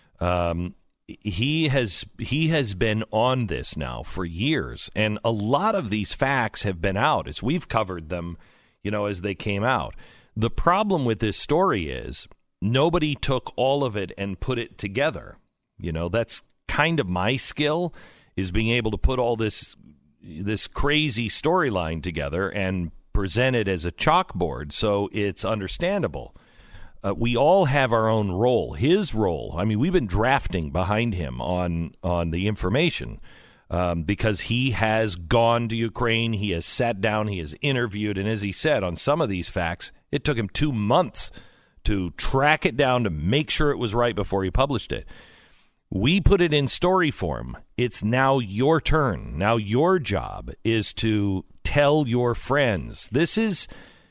He has been on this now for years, and a lot of these facts have been out as we've covered them, as they came out. The problem with this story is nobody took all of it and put it together. That's kind of my skill, is being able to put all this crazy storyline together and present it as a chalkboard so it's understandable. We all have our own role. His role, we've been drafting behind him on the information because he has gone to Ukraine, he has sat down, he has interviewed, and as he said, on some of these facts, it took him 2 months to track it down to make sure it was right before he published it. We put it in story form. It's now your turn. Now your job is to tell your friends. This is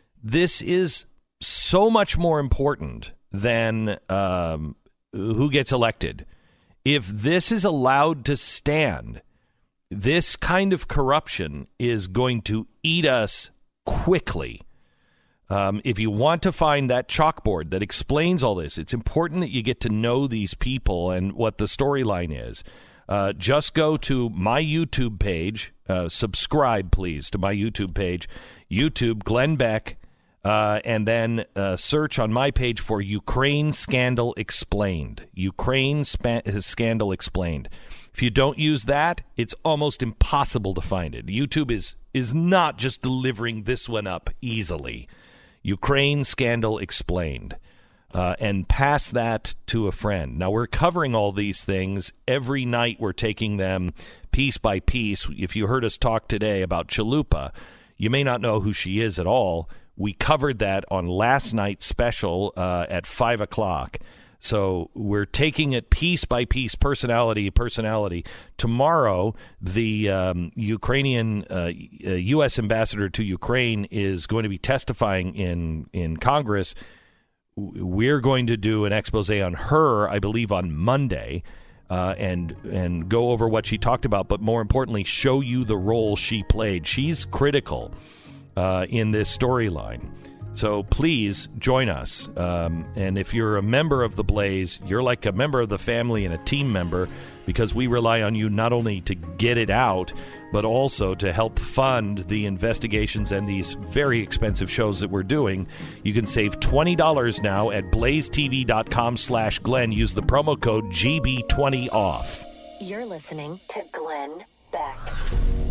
so much more important than who gets elected. If this is allowed to stand, this kind of corruption is going to eat us quickly. If you want to find that chalkboard that explains all this, it's important that you get to know these people and what the storyline is. Just go to my YouTube page. Subscribe, please, to my YouTube page. YouTube, Glenn Beck. And then search on my page for Ukraine Scandal Explained. Ukraine Scandal Explained. If you don't use that, it's almost impossible to find it. YouTube is not just delivering this one up easily. Ukraine Scandal Explained. And pass that to a friend. Now, we're covering all these things. Every night we're taking them piece by piece. If you heard us talk today about Chalupa, you may not know who she is at all. We covered that on last night's special at 5 o'clock. So we're taking it piece by piece, personality. Tomorrow, the Ukrainian U.S. ambassador to Ukraine is going to be testifying in Congress. We're going to do an expose on her, I believe, on Monday, and go over what she talked about, but more importantly, show you the role she played. She's critical in this storyline. So please join us. And if you're a member of The Blaze, you're like a member of the family and a team member, because we rely on you not only to get it out, but also to help fund the investigations and these very expensive shows that we're doing. You can save $20 now at blazetv.com/Glenn. Use the promo code GB20OFF. You're listening to Glenn Beck.